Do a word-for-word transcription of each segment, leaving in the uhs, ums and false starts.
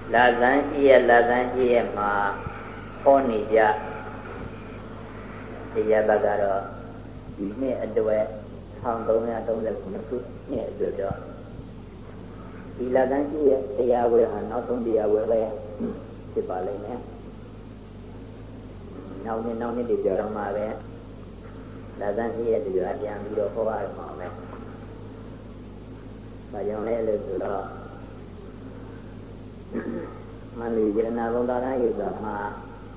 là gián chia là gián chia mà có nị ja thì ja bà gà đó nè ở đuôi hàng tông nhà tông là cũng chút nè ở đuôi đó thì là gián chia thì ja về hàng nó tông đi ja về đây thì bà lấy nè nào nè nào nè đi giờ mà về là gián chia thì giờ giang đi đâu có ai mà về bà giang lấy lên từ đó mà lì giờ nào cũng đã thấy rồi mà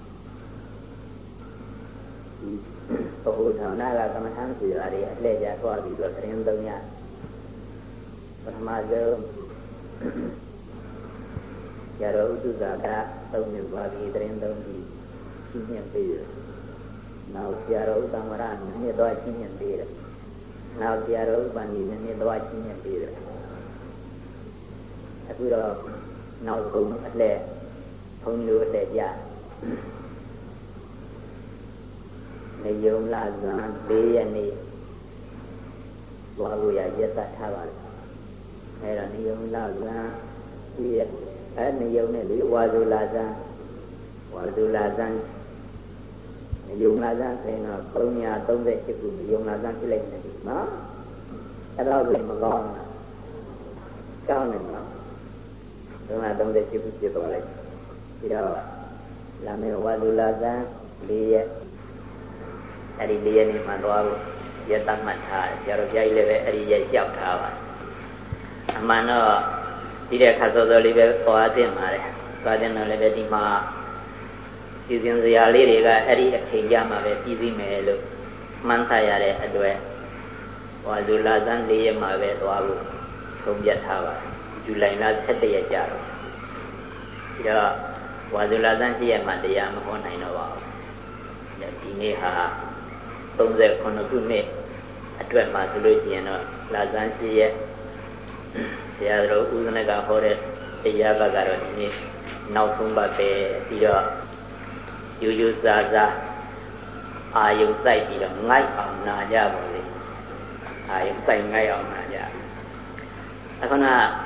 tôi thằng này là cái tháng gì là đi lấy ra qua bị luật riêng đâu nha mà giờ giờ rồi tôi ra cả tôi nhiều qua bị riêng đâu thì chín nhận tiền nào giờ rồi tôi mà ra những đôi chín nhận tiền nào giờ rồi bạn những đôi chín nhận tiền tôi rồi nào cũng lệ không như lệ giả này dùng là giàn đi này vào giờ giết ta thà vào hay là này dùng là giàn đi cái này dùng này lý vào rồi là giàn vào rồi là giàn này dùng là giàn thì nó công nhà công về chỉ dùng dùng là giàn cái lên này nó cái đó là mà ngon cao này nó đúng là trong đây chưa chưa tổ lại thì đó là mình qua du la ra đi đi đi này mà đó giờ tăng mạnh thà giờ rồi dây lên đi dây chọc thà vào mà nó đi để khát rồi đi về qua tiền mà đấy qua tiền nó lên đi mà chỉ riêng gì à lấy đi cái đi thì giờ mà về chỉ gì mà luôn mang thay ra đấy đuôi qua du la ra đi mà về đó không biết thà vào July là set day giờ rồi, đó vào July tháng chỉ mà đi làm hôm nay nó vào, thì này ha, trong giờ con nó cũng này, ở mà từ lúc gì nó là tháng chỉ giờ rồi uống cái cái hồi đấy, thì giờ bà cái rồi này, nấu xong bà về thì đó, yu yu za za, ai yu say thì đó ngay ông na ra rồi, ai yu say ngay ông na ra, à con à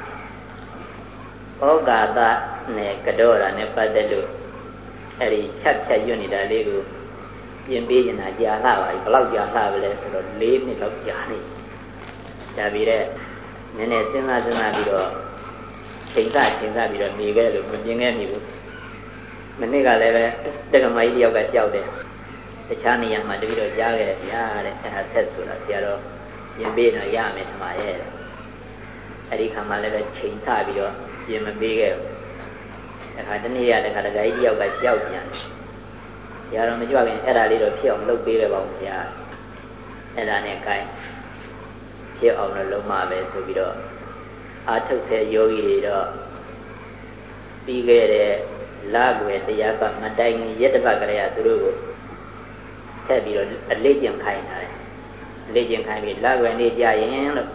ô gà ta nè cái đó là nè phải để được, ấy chặt chặt vô này đã lấy được, yên bây giờ là giá la vậy, cái lâu giá la vậy là rồi lấy này lâu giá này, tại vì đấy, nè nè xem ra xem ra bây giờ, chính ra chính ra bây giờ mình cái được mình nghe nhiều, mình này cái này cái cái máy điều cái cháu đấy, cái cha này mà bây giờ giá cái giá đấy, cái hết rồi là giá đó, yên bây giờ giá mấy thằng mà ấy, ấy cái mà cái chính ra bây giờ giờ mình biết cái, cái cái này là cái cái điều cái cháu vậy, giờ rồi mình cho cái cái này rồi phiêu lâu biết cái bao nhiêu, cái này cái phiêu ông nó lâu mà về rồi bây giờ, à thực tế yogi đó, biết cái này là cái thì giờ còn mà đánh nhất là cái này tôi rồi, thế bây giờ lấy tiền khai này, lấy tiền khai thì là cái này giá như thế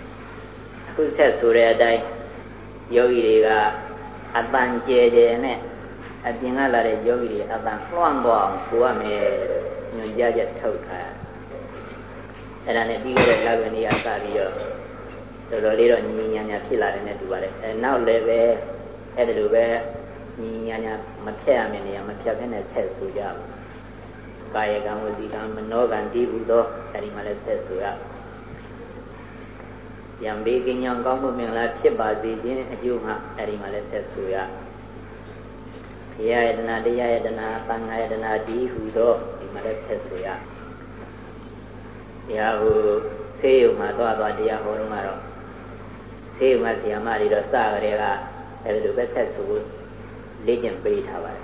cứ sẽ số ra đây yogi là anh bạn chơi chơi này anh tiếng là để yogi anh bạn loan loan số mà nhân gia rất thấu cả cái này đi cái là cái này anh ta bây giờ rồi đi rồi nhìn nhà nhà phi lại này tụi bạn nào lấy về cái đó về nhìn nhà nhà mất xe mình nhà mất xe cái này xe số ra cái cái một gì cái mình nói cái đi bù đó cái này mà là xe số ra yang bikin yang kamu mengalah siapa sih ini juga dari Malaysia suya. Ya ada dia ada na tangai ada na di hudo di Malaysia suya. Ya hu sih mah tu apa dia orang mana? Sih mah dia mah di dosa mereka ada tu betul suku legend beri thawai.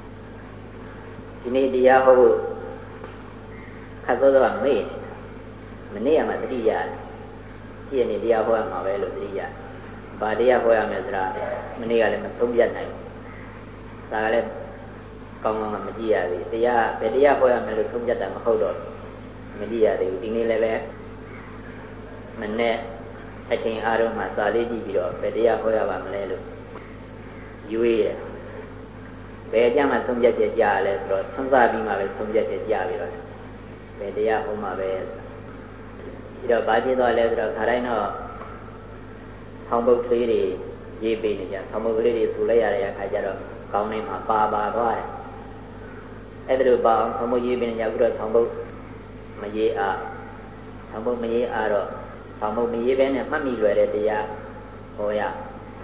Ini dia hu kalau orang ni, mana yang mesti diaที่นี่เดียวหัวมาไว้หลุดดีอ่ะบาดียหัวมาสระมันนี่ก็เลยมันสมยันไหนตาก็เลยกองมันไม่ดีอ่ะดิเดียเป็นเดียหัวมาหลุดสมยันแต่ไม่เข้าโดดไม่ดีอ่ะดิทีนี้เลยเลยมันเนี่ยไอ้ทิ้งอารมณ์มาสาลีจีบีดอเป็นเดียหัวมาเลยหลุดยุ้ยเป็นยังมาสมยันเจียเลยสระสมซาบีมาเลยสมยันเจียบีดอเป็นเดียหัวมาเป็นဒီတော့ဘာဖြစ်သွားလဲဆိုတော့ခါတိုင်းတော့ထောင်ပုတ်သေးတွေရေးပေးနေကြဆောင်းမုတ်ကလေးတွေဆိုလိုက်ရတဲ့အခါကျတော့ကောင်းနေမှာပါပါသွားတယ်အဲ့ဒါလိုပါအောင်ဆောင်းမုတ်ရေးပေးနေကြအခုတော့ဆောင်းမုတ်မရေးအားဆောင်းမုတ်မရေးအားတော့ဆောင်းမုတ်မရေးဘဲနဲ့မှတ်မိလွယ်တဲ့တရားဟောရ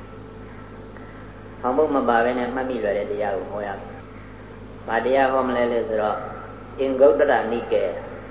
ဆောင်းမုတ်မပါဘဲနဲ့မှတ်မိလွယ်တဲ့တရားကိုဟောရဘာတရားဟောမလဲလဲဆိုတော့အင်္ဂုတ္တရနိကေ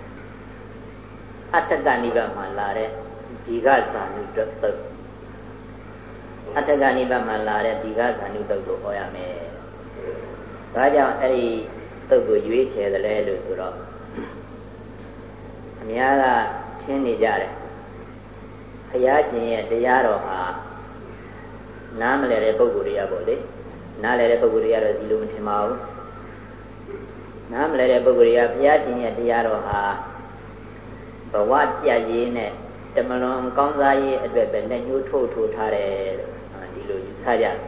အတ္တကနိဗ္ဗာန်မှာလာတဲ့ဒီဃဇာနုတုတ်အတ္တကနိဗ္ဗာန်မှာလာတဲ့ဒီဃဇာနုတုတ်ကိုဟောရမယ်။ဒါကြောင့်အဲ့ဒီတုတ်ကိုရွေးချယ်တယ်လဲလို့ဆိုတော့အများကထင်နေကြတယ်။ဘုရားရှင်ရဲ့တရားတော်ဟာနားမလည်တဲ့ပုဂ္ဂိုလ်တွေကပေါ့လေ။နားလည်တဲ့ပုဂ္ဂိုလ်တွေကတော့ဒီလိုမထင်ပါဘူး။နားမလည်တဲ့ပုဂ္ဂိုလ်တွေကဘုရားရှင်ရဲ့တရားတော်ဟာဘဝပြည့်ရည်နဲ့တမလွန်ကောင်းစားရေးအတွက်ပဲလက်ညှိုးထိုးထိုးထားတယ်ဒီလိုယူဆကြတယ်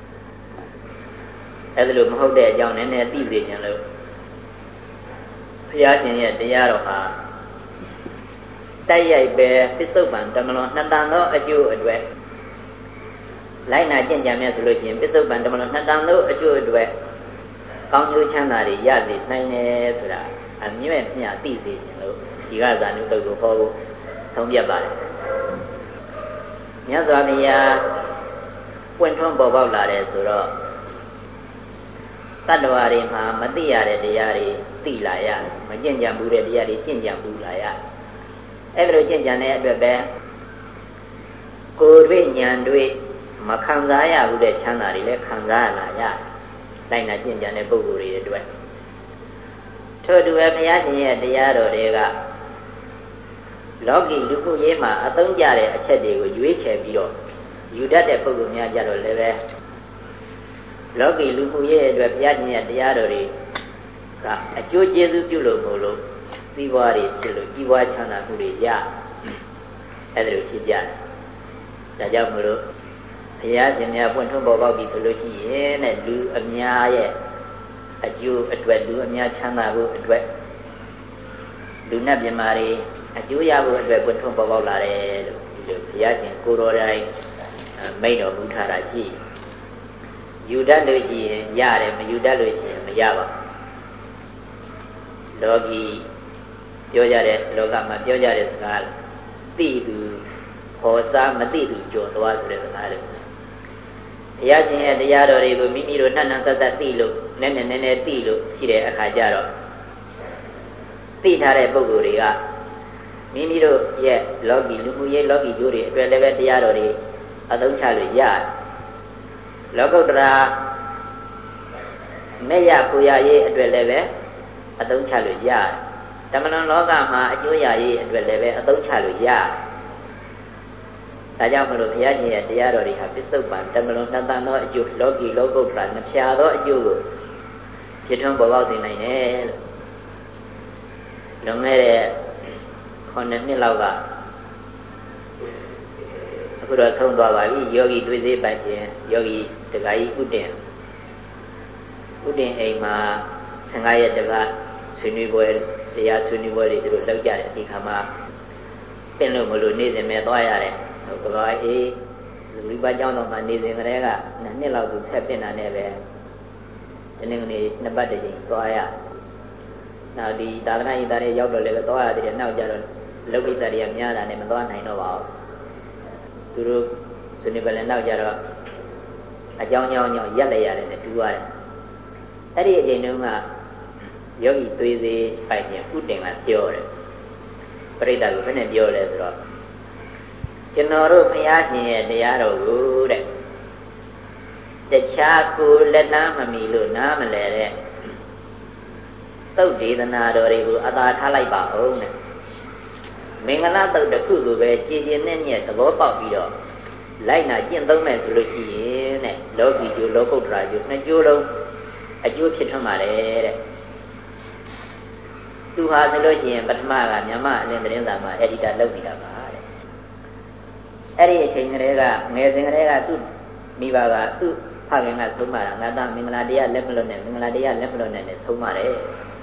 အဲ့ဒါလိုမဟုတ်တဲ့အကြောင်းနည်းနည်းသိစေချင်လို့ဘုရားရှင်ရဲ့တရားတော်ဟာတိုက်ရိုက်ပဲပစ္စုပန်တမလွန်နှစ်တန်သောအကျိုးအတွက်လိုက်နာကျင့်ကြံမြတ်ဆိုလို့ရှိရင်ပစ္စုပန်တမလွန်နှစ်တန်သောအကျိုးအတွက်ကောင်းကျိုးချမ်းသာတွေရစေနိုင်တယ်ဆိုတာအမြဲမျှသိစေချင်လို့ဒီကဇာနုတုတ်ကိုဟောဖို့ဆုံးဖြတ်ပါတယ်မြတ်စွာဘုရားပွင့်ထွန်းပေါ်ပေါက်လာတယ်ဆိုတော့တတ္တဝါတွေမှာမသိရတဲ့တရားတွေသိလာရမကျင့်ကြံဘူးတဲ့တရားတွေကျင့်ကြံဘူးလာရအဲ့ဒါလိုကျင့်ကြံတဲ့အတွက်ပဲကိုယ်တွေ့ဉာဏ်တွေ့မခံစားရဘူးတဲ့ချမ်းသာတွေလည်းခံစားလာရလိုက်နာကျင့်ကြံတဲ့ပုဂ္ဂိုလ်တွေအတွက်ထို့တူပဲဘုရားရှင်ရဲ့တရားတော်တွေကလောကီလူမှုရေးမှာအသုံးကျတဲ့အချက်တွေကိုရွေးချယ်ပြီးတော့ယူတတ်တဲ့ပုဂ္ဂိုလ်များကြတော့လည်းပဲလောကီလူမှုရေးအတွက်ဘုရားရှင်ရဲ့တရားတော်တွေကအကျိုးကျေးဇူးပြုလို့မို့လို့စီးပွားတွေဖြစ်လို့ကြီးပွားချမ်းသာမှုတွေရအဲ့ဒါလိုဖြစ်ကြတယ်ဒါကြောင့်မို့လို့ဘုရားရှင်များပွင့်ထွန်းပေါ်ပေါက်ပြီဆိုလို့ရှိရင်တဲ့လူအများရဲ့အကျိုးအတွက်လူအများချမ်းသာဖို့အတွက်လူနဲ့ပြမာတွေအကျိုးရဖို့အတွက်ပွင့်ထွန်းပေါ်ပေါက်လာတယ်လို့ဒီလိုဘုရားရှင်ကိုယ်တော်တိုင်မိန့်တော်မူထားတာရှိယူတတ်လို့ရှိရင်ရတယ်မယူတတ်လို့ရှိရင်မရပါဘူးလောကီပြောကြတဲ့လောကမှာပြောကြတဲ့စကားသိသူဟောစားမသိသူကြော်သွားဆိုတဲ့စကားတွေဘုရားရှင်ရဲ့တရားတော်တွေကိုမိမိတို့နှံ့နှံ့သက်သက်သိလို့နည်းနည်းနည်းနည်းသိလို့ရှိတဲ့အခါကျတော့သိထားတဲ့ပုဂ္ဂိုလ်တွေကမိမိတို့ရဲ့လောကီလူမှုရေးလောကီကျိုးတွေအတွက်လည်းပဲတရားတော်တွေအသုံးချလို့ရတယ်လောကုတ္တရာမေယပူရရေးအတွက်လည်းပဲအသုံးချလို့ရတယ်တမန်တော်လောကမှာအကျိုးရရေးအတွက်လည်းပဲအသုံးချလို့ရတယ်ဒါကြောင့်မလို့ဘုရားရှင်ရဲ့တရားတော်တွေဟာပစ္စုပန်တမန်တော်နှစ်တန်သောအကျိုးလောကီလောကုတ္တရာနှစ်ဖြာသောအကျိုးကိုဖြစ်ထွန်းပေါ်ပေါက်စေနိုင်တယ်လို့လွန်ခဲ့တဲ့ခုနှစ်နှစ်လောက်ကအခုတော့ဆုံးသွားပါပြီယောဂီတွေ့သေးပိုင်ခြင်းယောဂီတက္ကကြီးဥတင်ဥတင်အိမ်မှာဆင်္ကားရက်တပတ်ဆွေးနွေးပွဲတရားဆွေးနွေးပွဲတွေသူတို့လုပ်ကြတယ်ဒီခါမှာပြင်လို့မလို့နေစဉ်မဲ့သွားရတယ်ဟိုကအေးလူပါเจ้าတော်မှာနေစဉ်ကလေးကနှစ်နှစ်လောက်သူဆက်ပြင်တာနဲ့ပဲဒီနေ့ကနေနှစ်ပတ်တည်းသွားရနောက်ဒီသာသနာ့ရေးသားတွေရောက်တော့လည်းပဲသွားရတယ်နောက်ကြတော့လောကိစ္စတွေကများတာနဲ့မသွားနိုင်တော့ပါဘူးသူတို့ဆွေးနွေးပွဲလည်းနောက်ကြတော့အကြောင်းကြောင်းကြောင့်ရက်လိုက်ရတယ်နဲ့တူရတယ်အဲ့ဒီအချိန်တုန်းကယောဂီသွေးသေးပိုက်ခြင်းဥတင်ကပြောတယ်ပရိသတ်ကဘယ်နဲ့ပြောလဲဆိုတော့ကျွန်တော်တို့ဘုရားရှင်ရဲ့တရားတော်ကိုတဲ့တခြားကိုလက်နာမမီလို့နားမလဲတဲ့သုတ်ဒေသနာတော်တွေကိုအသာထားလိုက်ပါဦးတဲ့မင်္ဂလာသုတ်တစ်ခုကိုပဲကြည်ကျင်နဲ့ညက်သဘောပေါက်ပြီးတော့လိုက်နာကျင့်သုံးမယ်ဆိုလို့ရှိရင်တဲ့လောကီကျိုးလောကုတ္တရာကျိုးနှစ်ကျိုးလုံးအကျိုးဖြစ်ထွန်းပါတယ်တဲ့သူဟာဆိုလို့ရှိရင်ပထမကမြန်မာအလင်းသတင်းစာမှာအက်ဒီတာလုပ်နေတာပါတဲ့အဲ့ဒီအချိန်ကလေးကငယ်စဉ်ကလေးကသူ့မိဘကသူ့ဖခင်ကဆုံးမတာငါသားမင်္ဂလာတရားလက်မလွတ်နဲ့မင်္ဂလာတရားလက်မလွတ်နဲ့ဆုံးမတယ်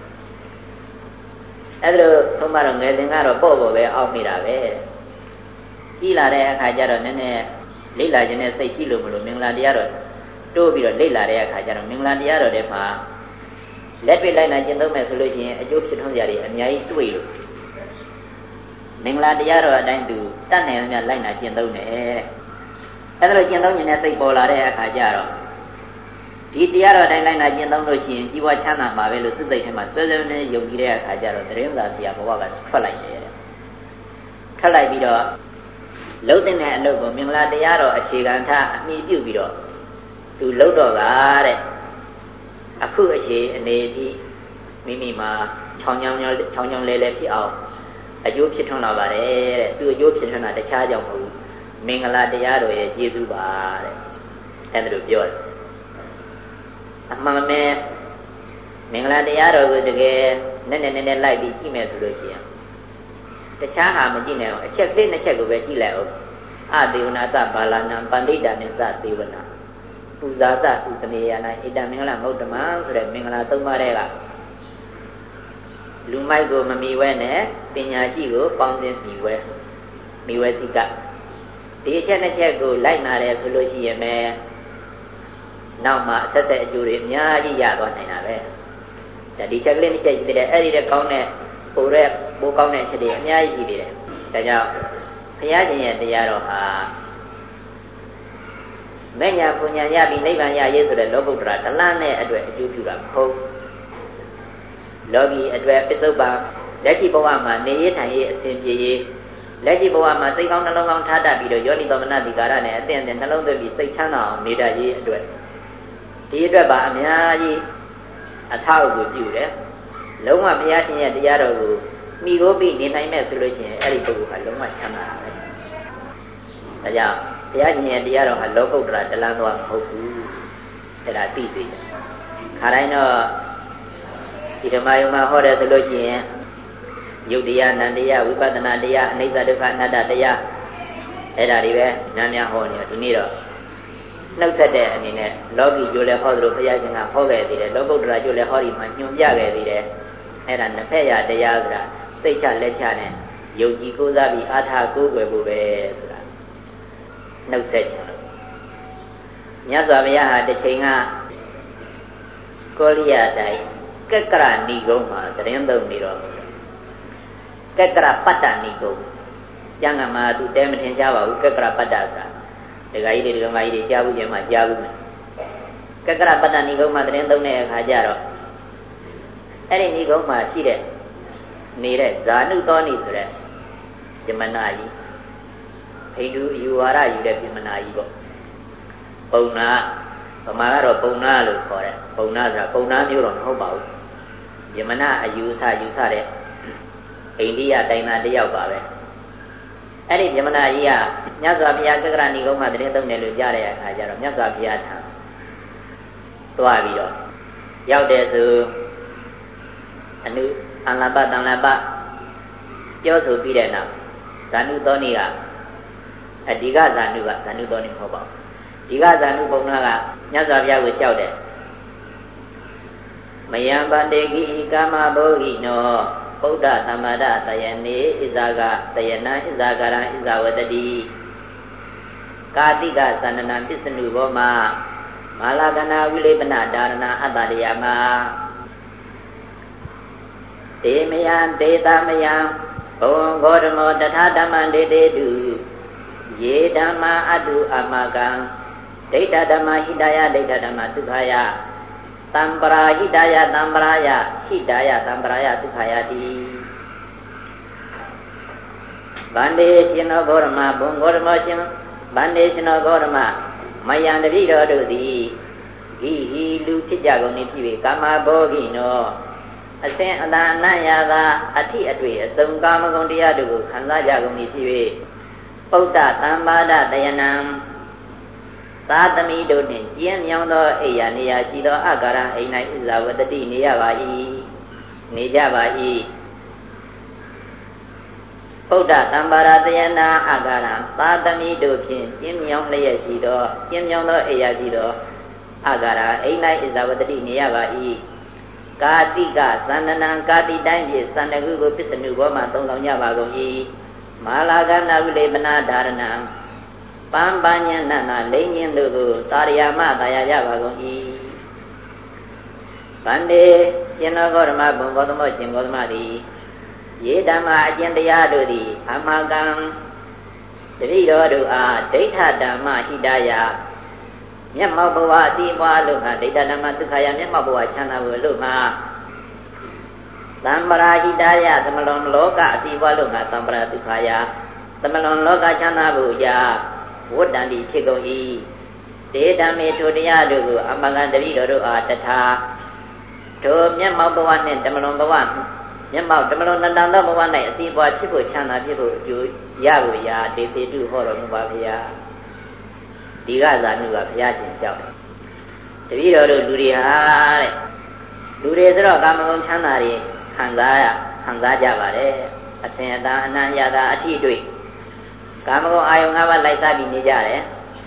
အဲ့လိုဆုံးမတော့ငယ်စဉ်ကတော့ပေါ့ပေါ့ပဲအောက်နေတာပဲကြီးလာတဲ့အခါကျတော့နည်းနည်းလေးလာခြင်းနဲ့စိတ်ကြည့်လို့မလို့မင်္ဂလာတရားတော်တိုးပြီးတော့လေးလာတဲ့အခါကျတော့မင်္ဂလာတရားတော်တွေမှာလက်တွေ့လိုက်နိုင်ကျင့်သုံးမယ်ဆိုလို့ရှိရင်အကျိုးဖြစ်ထွန်းစရာတွေအများကြီးတွေ့လို့မင်္ဂလာတရားတော်အတိုင်းသူတတ်နိုင်အောင်လိုက်နိုင်ကျင့်သုံးတယ်အဲ့ဒါလိုကျင့်သုံးခြင်းနဲ့စိတ်ပေါ်လာတဲ့အခါကျတော့ဒီတရားတော်တိုင်းလိုက်နိုင်ကျင့်သုံးလို့ရှိရင်ကြီးပွားချမ်းသာမှာပဲလို့သူ့စိတ်ထဲမှာစွဲစွဲနဲ့ယုံကြည်တဲ့အခါကျတော့သတင်းစာဆရာဘဝကထွက်လိုက်တယ်ထွက်လိုက်ပြီးတော့လုံးတဲ့အလုပ်ကိုမင်္ဂလာတရားတော်အခြေခံထားအမိပြုပြီးတော့သူလုံးတော့ကတဲ့အခုအခြေအနေကြီးမိမိမှာချောင်းချောင်းချောင်းချောင်းချောင်းလဲလဲဖြစ်အောင်အကျိုးဖြစ်ထွန်းလာပါတယ်တဲ့သူအကျိုးဖြစ်ထွန်းတာတခြားကြောင့်မဟုတ်ဘူးမင်္ဂလာတရားတော်ရဲ့ကျေးဇူးပါတဲ့အဲ့ဒါလိုပြောတယ်အမှန်ပဲမင်္ဂလာတရားတော်ကိုတကယ်နဲ့နဲ့နဲ့လိုက်ပြီးကြည့်မယ်ဆိုလို့ရှိရင်တခြားဟာမကြည့်နိုင်အောင်အချက်ကလေးနှစ်ချက်ကိုပဲကြည့်လိုက်အောင်အဒေဝနာသဘာလနာပန္တိတာနိသသေဝနာပူဇာသဥတမေယနာဣတံမင်္ဂလာမௌတ္တမဆိုတဲ့မင်္ဂလာသုံးပါးတဲ့ကလူမိုက်ကိုမမီဝဲနဲ့ပညာရှိကိုပေါင်းသင်းမီဝဲမီဝဲစိကဒီအချက်နှစ်ချက်ကိုလိုက်နာတယ်ဆိုလို့ရှိရင်ပဲနောက်မှာအသက်သက်အကျိုးတွေအများကြီးရသွားနိုင်တာပဲဒါဒီချက်ကလေးနှစ်ချက်ရှိသေးတယ်အဲ့ဒီတဲ့ကောင်းတဲ့ပိုတဲ့ပိုကောင်းတဲ့အချက်တွေအများကြီးရှိသေးတယ်ဒါကြောင့်ဘုရားရှင်ရဲ့တရားတော်ဟာမဉ္ဇဉ်ပူညာရပြီးနိဗ္ဗာန်ရရေးဆိုတဲ့လောကုတ္တရာဒလနဲ့အတွက်အကျိုးပြုတာမဟုတ်လောကီအတွက်ပစ္စုပန်လက်ရှိဘဝမှာနေရထိုင်ရေးအစဉ်ပြေရေးလက်ရှိဘဝမှာစိတ်ကောင်းနှလုံးကောင်းထားတတ်ပြီးတော့ယောနိသောမနတိကာရနဲ့အသင့်အသင့်နှလုံးသွင်းပြီးစိတ်ချမ်းသာအောင်နေတတ်ရေးအတွက်ဒီအတွက်ပါအများကြီးအထောက်အကူပြုတယ်လုံးဝဘုရားရှင်ရဲ့တရားတော်ကိုမိကိုပြီးနေနိုင်မဲ့ဆိုလို့ရှိရင်အဲ့ဒီပုဂ္ဂိုလ်ဟာလုံးဝချမ်းသာတယ်ဒါကြောင့်ဘုရားရှင်ရဲ့တရားတော်ဟာလောကုတ္တရာတလန်းသွားမဟုတ်ဘူးအဲ့ဒါသိသိတယ်ခါတိုင်းတော့ဒီဓမ္မယုံမှာဟောတယ်ဆိုလို့ရှိရင်ယုတ်တရားနန္တရားဝိပဿနာတရားအနိစ္စဒုက္ခအနတ္တတရားအဲ့ဒါတွေပဲနားများဟောနေတယ်ဒီနေ့တော့နှုတ်ဆက်တဲ့အနေနဲ့လောကီကျိုးလည်းဟောသလိုဘုရားရှင်ကဟောခဲ့သေးတယ်လောကုတ္တရာကျိုးလည်းဟောဒီမှာညွှန်ပြခဲ့သေးတယ်အဲ့ဒါနှစ်ဖက်ရတရားဆိုတာစိတ်ချလက်ချနဲ့ယုံကြည်ကိုးစားပြီးအားထားကိုးကွယ်ဖို့ပဲဆိုတာနှုတ်ဆက်ချင်လို့မြတ်စွာဘုရားဟာတစ်ချိန်ကကောလိယတိုင်းကက္ကရဏီကုန်းမှာသတင်းသုံးနေတော့ကက္ကရပတ္တဏီကုန်းကျမ်းဂန်မှာသူတဲမထင်ကြပါဘူးကက္ကရပတ္တဆိုတာဒကာကြီးတွေဒကာမကြီးတွေကြားဘူးကျင်မှာကြားဘူးမယ်ကက္ကရပတ္တဏီကုန်းမှာသတင်းသုံးတဲ့အခါကျတော့အဲ့ဒီဏီကုန်းမှာရှိတဲ့နေတဲ့ဇာနုသောဏီဆိုတဲ့ပြမနာကြီးဟိန္ဒူယူဝါဒယူတဲ့ပြမနာကြီးပေါ့ပုံနာဗမာကတော့ပုံနာလို့ခေါ်တယ်ပုံနာဆိုတာပုံနာမျိုးတော့မဟုတ်ပါဘူးပြမနာအယူဆယူဆတဲ့အိန္ဒိယတိုင်းသားတယောက်ပါပဲအဲ့ဒီပြမနာကြီးကမြတ်စွာဘုရားကက္ကရဏီကုန်းမှာသတင်းသုံးတယ်လို့ကြားတဲ့အခါကျတော့မြတ်စွာဘုရားထံသွားပြီးတော့ရောက်တဲ့သူအနုအလပတန်လပပြောဆိုပြီးတဲ့နောက်ဇာနုသောဏီကအဓိကဇာနုကဇာနုသောဏီမဟုတ်ပါဘူးဒီကဇာနုပုံနာကမြတ်စွာဘုရားကိုကြောက်တယ်မယံဗန္တေကိကာမဘောဂိနောဗုဒ္ဓသမ္မာဒတယနေဣဇာကတယနာဣဇာကရံဣဇာဝတတိကာတိကသန္နနာပစ္စနုဘောမှာမာလာကနာဝိလေပနဒါရဏအတ္တရိယမှာတေမယံဒေသမယံဘဝံဂေါဓမောတထာဓမ္မံဒေတေတုယေဓမ္မာအတုအမကံဒိဋ္ဌဓမ္မဟိတယဒိဋ္ဌဓမ္မသုခာယတံပရာဟိတယတံပရာယဟိတယတံပရာယသုခာယတိဗန္ဒေရှင်သောဂေါဓမဘုံဂေါဓမောရှင်ဗန္ဒေရှင်သောဂေါဓမမယံတပိတော်တို့သည်ဂိဟိလူဖြစ်ကြကုန်၏ဖြစ်၍ကာမဘောဂိနောအစဉ်အတန်အနံ့ရသာအထိအတွေ့အစုံကာမဂုဏ်တရားတို့ကိုခံစားကြကုန်၏ဖြစ်၍ပုဒ္ဒသမ္ပါဒတယနံသာသမီတို့နှင့်ကျင်းမြောင်းသောအိယာနေရာရှိသောအကာရအိမ်၌ဥဇာဝတတိနေရပါ၏နေကြပါ၏ပုဒ္ဒသမ္ပါဒတယနာအကာရသာသမီတို့ဖြင့်ကျင်းမြောင်းလျက်ရှိသောကျင်းမြောင်းသောအိယာရှိသောအကာရအိမ်၌ဥဇာဝတတိနေရပါ၏ကာတိကသန္နနံကာတိတိုင်းဖြင့်သန္တကုကိုပစ္စနုဘောမှာသုံးဆောင်ကြပါကုန်၏မာလာကနာဝိလေပနာဓာရဏံပန်းပန်းညံ့နတ်နာလိမ့်ခြင်းတို့ကိုတာရယာမတာယာကြပါကုန်၏ဗန္တေရှင်တော်ဂေါတမဘုံဂေါတမောရှင်ဂေါတမသည်ယေဓမ္မအကျင့်တရားတို့သည်အမကံတတိတော်တို့အားဒိဋ္ဌဓမ္မဟိတယမျက်မှောက်ဘဝအတိပွားလို့ငါဒိဋ္ဌဓမ္မဒုက္ခယမျက်မှောက်ဘဝချမ်းသာဖို့လို့ငါသံပရာဟိတယသမလွန်လောကအတိပွားလို့ငါသံပရာဒုက္ခယသမလွန်လောကချမ်းသာဖို့ရာဝတ္တန်တိဖြစ်ကုန်၏တေဓမ္မေထိုတရားတို့ကိုအမကံတတိတော်တို့အားတထာထိုမျက်မှောက်ဘဝနှင့်ဓမ္မလွန်ဘဝမျက်မှောက်ဓမ္မလွန်နတန်သောဘဝ၌အတိပွားဖြစ်ဖို့ချမ်းသာဖြစ်ဖို့အကျိုးရဖို့ရာဒေသေတုဟောတော်မူပါဗျာဒီကသာနုကဘုရားရှင်ကြောက်တယ်တပည့်တော်တို့လူတွေဟာတဲ့လူတွေဆိုတော့ကာမဂုဏ်ချမ်းသာတွေခံစားရခံစားကြပါတယ်အစဉ်အတန်အနံ့ရတာအထီးတွေ့ကာမဂုဏ်အာယုံ၅ပါးလိုက်စားပြီးနေကြတယ်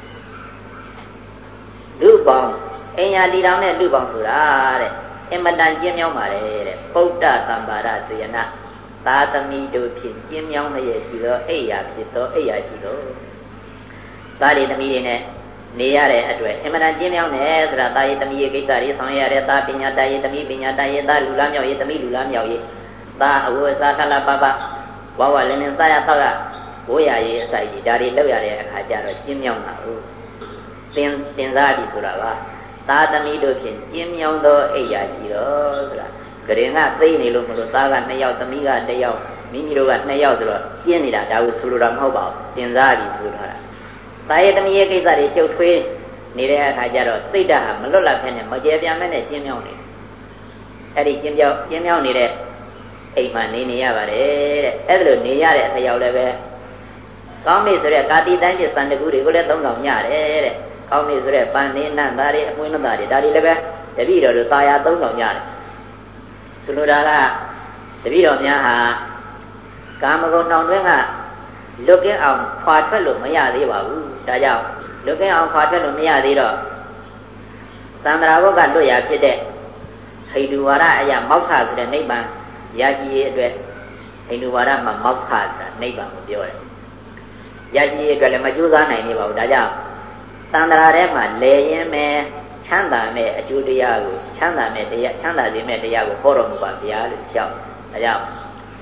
လူပေါင်းအင်ညာတီတောင်နဲ့လူပေါင်းဆိုတာတဲ့အင်မတန်ကျင်းမြောင်းပါတယ်တဲ့ပုဒ္ဒသံပါရသေယနာသာသမီတို့ဖြင့်ကျင်းမြောင်းလျက်ရှိသောအိယာဖြစ်သောအိယာရှိသောသာရီသမီးတွေနဲ့နေရတဲ့အတွက်အင်မတန်ကျင်းမြောင်းတယ်ဆိုတာသာရီသမီးရဲ့ကိစ္စတွေဆောင်ရတဲ့သာပညာတတ်ရေးသမီးပညာတတ်ရေးသာလူလားမြောက်ရေးသမီးလူလားမြောက်ရေးသာအဝိဇာခလပပဝဝလင်းလင်းသာရသောကဘိုးရရေးအစိုက်ကြီးဒါတွေလောက်ရတဲ့အခါကျတော့ကျင်းမြောင်းတာဟုတ်သင်သင်စားပြီဆိုတာပါသာသမီတို့ဖြင့်ကျင်းမြောင်းသောအိယာရှိတော်ဆိုတာဂရင်ကသိနေလို့မလို့သားကနှစ်ယောက်သမီးကတစ်ယောက်မိမိတို့ကနှစ်ယောက်ဆိုတော့ကျင်းနေတာဒါကိုဆိုလိုတာမဟုတ်ပါဘူးသင်စားပြီဆိုထားတာသာယသမီးရဲ့ကိစ္စတွေကျုပ်ထွေးနေတဲ့အခါကျတော့စိတ်ဓာတ်ဟာမလွတ်လပ်ဖ ೇನೆ မကျေပြတ်မဲနဲ့ကျင်းမြောင်းနေအဲ့ဒီကျင်းမြောင်းကျင်းမြောင်းနေတဲ့အိမ်မှာနေနေရပါတယ်တဲ့အဲ့ဒါလိုနေရတဲ့အလျောက်လည်းပဲကောင်းပြီဆိုတဲ့ကာတိတိုင်းကျစံတကူတွေကိုလည်းသုံးဆောင်ရတယ်တဲ့ကောင်းပြီဆိုတဲ့ပန်းနေနတ်သားတွေအပွင့်သားတွေဒါတွေလည်းပဲတပည့်တော်တို့သာယာသုံးဆောင်ရတယ်ဆိုလိုတာကတပည့်တော်များဟာကာမဂုဏ်နှောင်တွင်းကလွတ်ကင်းအောင်ခွာထွက်လို့မရသေးပါဘူးဒါကြောင့်လွတ်ကင်းအောင်ခွာထွက်လို့မရသေးတော့သံဃာဘုကလွတ်ရဖြစ်တဲ့ဟိန္ဒူဝါဒအရာမောက္ခဆိုတဲ့နိဗ္ဗာန်ရရှိရေးအတွက်ဟိန္ဒူဝါဒမှာမောက္ခဆိုတာနိဗ္ဗာန်ကိုပြောတယ်ရရှိရေးအတွက်လည်းမကြိုးစားနိုင်နေပါဘူးဒါကြောင့်သံဃာထဲမှာလဲရင်မဲ့ချမ်းသာမဲ့အကျိုးတရားကိုချမ်းသာမဲ့တရားချမ်းသာစေမဲ့တရားကိုဟောတော်မူပါဗျာလို့ရှောက်ဒါကြောင့်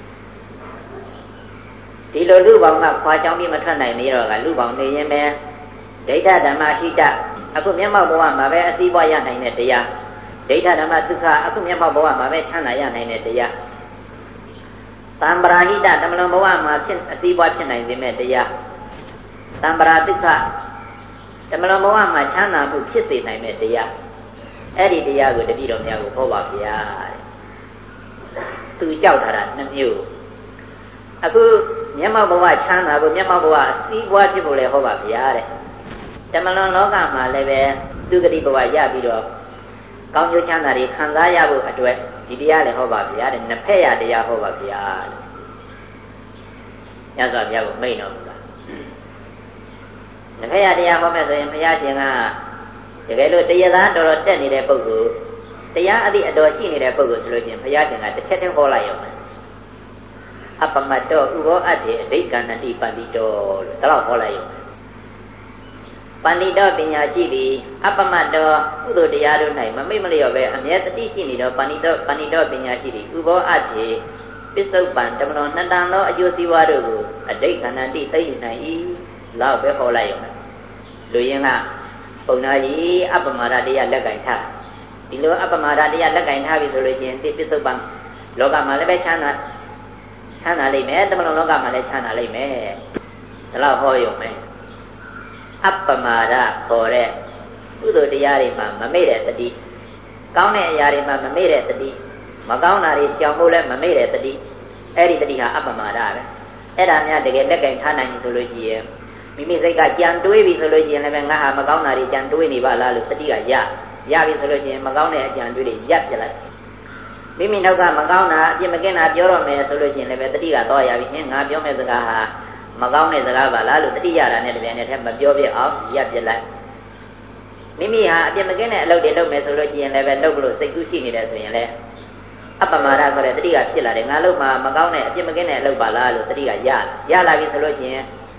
ဒီလိုလူပေါင်းကခွာချောင်းပြီးမထွက်နိုင်နေတော့ကလူပေါင်းနေရင်ပဲဒိဋ္ဌဓမ္မဟိတအခုမျက်မှောက်ဘဝမှာပဲအသိပွားရနိုင်တဲ့တရားဒိဋ္ဌဓမ္မဒုက္ခအခုမျက်မှောက်ဘဝမှာပဲချမ်းသာရနိုင်တဲ့တရားသံပရာဟိတဓမ္မလွန်ဘဝမှာဖြစ်အသိပွားဖြစ်နိုင်စေမဲ့တရားသံပရာဒုက္ခဓမ္မလွန်ဘဝမှာချမ်းသာမှုဖြစ်စေနိုင်မဲ့တရားအဲ့ဒီတရားကိုတပည့်တော်များကိုဟောပါဗျာတဲ့သူကြောက်ထားတာနှစ်မျိုးအခုမျက်မှောက်ဘဝချမ်းသာဖို့မျက်မှောက်ဘဝအစည်းပွားဖြစ်ဖို့လည်းဟောပါဗျာတဲ့ဓမ္မလွန်လောကမှာလည်းပဲသူဂတိဘဝရပြီးတော့ကောင်းကျိုးချမ်းသာတွေခံစားရဖို့အတွက်ဒီတရားလည်းဟောပါဗျာတဲ့နှစ်ဖက်ရတရားဟောပါဗျာတဲ့ညဇောဗျာကိုမိတ်တော်မူတာနှစ်ဖက်ရတရားဟောမယ်ဆိုရင်ဘုရားရှင်ကတကယ်လို့တရားသားတော်တော်တက်နေတဲ့ပုဂ္ဂိုလ်တရားအသည့်အတော်ရှိနေတဲ့ပုဂ္ဂိုလ်ဆိုလို့ချင်းဘုရားရှင်ကတစ်ချက်တည်းဟောလိုက်ရုံပဲအပမတ္တောဥဘောအတ္တိအဓိကဏတိပန္တိတောလို့ဒါတော့ဟောလိုက်ရုံပန္တိတောပညာရှိသည်အပမတ္တောကုသိုလ်တရားတို့၌မမိတ်မလျော့ပဲအမြဲတတိရှိနေသောပန္တိတောပန္တိတောပညာရှိသည်ဥဘောအတ္တိပစ္စုပန်ဓမ္မတော်နှစ်တန်သောအကျိုးစီးပွားတို့ကိုအဓိကဏတိသိနိုင်၏လောက်ပဲဟောလိုက်ရုံလူရင်းကပုံနာကြီးအပမဒတရားလက်ကင်ထားဒီလိုအပမဒတရားလက်ကင်ထားပြီဆိုလို့ချင်းတိပစ္စုပန်လောကမှာလည်းပဲချမ်းသာချမ်းသာလိမ့်မယ်တမန်တော်လောကမှာလည်းချမ်းသာလိမ့်မယ်ဒါတော့ဟောရုံပဲအပမဒခေါ်တဲ့ကုသိုလ်တရားတွေမှာမမေ့တဲ့တတိကောင်းတဲ့အရာတွေမှာမမေ့တဲ့တတိမကောင်းတာတွေကြောင်ဖို့လည်းမမေ့တဲ့တတိအဲ့ဒီတတိဟာအပမဒပဲအဲ့ဒါများတကယ်လက်ကင်ထားနိုင်ပြီဆိုလို့ရှိရင်မိမိစိတ်ကကြံတွေးပြီဆိုလို့ရှိရင်လည်းငါဟာမကောင်းတာတွေကြံတွေးနေပါလားလို့တတိကရရပြီဆိုလို့ရှိရင်မကောင်းတဲ့အကြံတွေးတွေရပ်ပြလိုက်မိမိနောက်ကမကောင်းတာအပြစ်မကင်းတာပြောတော့မယ်ဆိုလို့ရှိရင်လည်းတတိကတော့ရပြီဟင်းငါပြောမဲ့စကားဟာမကောင်းတဲ့စကားပါလားလို့တတိရတာနဲ့တပြိုင်နက်တည်းမပြောပြအောင်ရပ်ပြလိုက်မိမိဟာအပြစ်မကင်းတဲ့အလုပ်တွေလုပ်မယ်ဆိုလို့ရှိရင်လည်းပဲလုပ်လို့စိတ်ကူးရှိနေတယ်ဆိုရင်လည်းအပမဒဆိုတဲ့တတိကဖြစ်လာတယ်ငါလုပ်မှာမကောင်းတဲ့အပြစ်မကင်းတဲ့အလုပ်ပါလားလို့တတိကရရလာပြီဆိုလို့ရှိရင်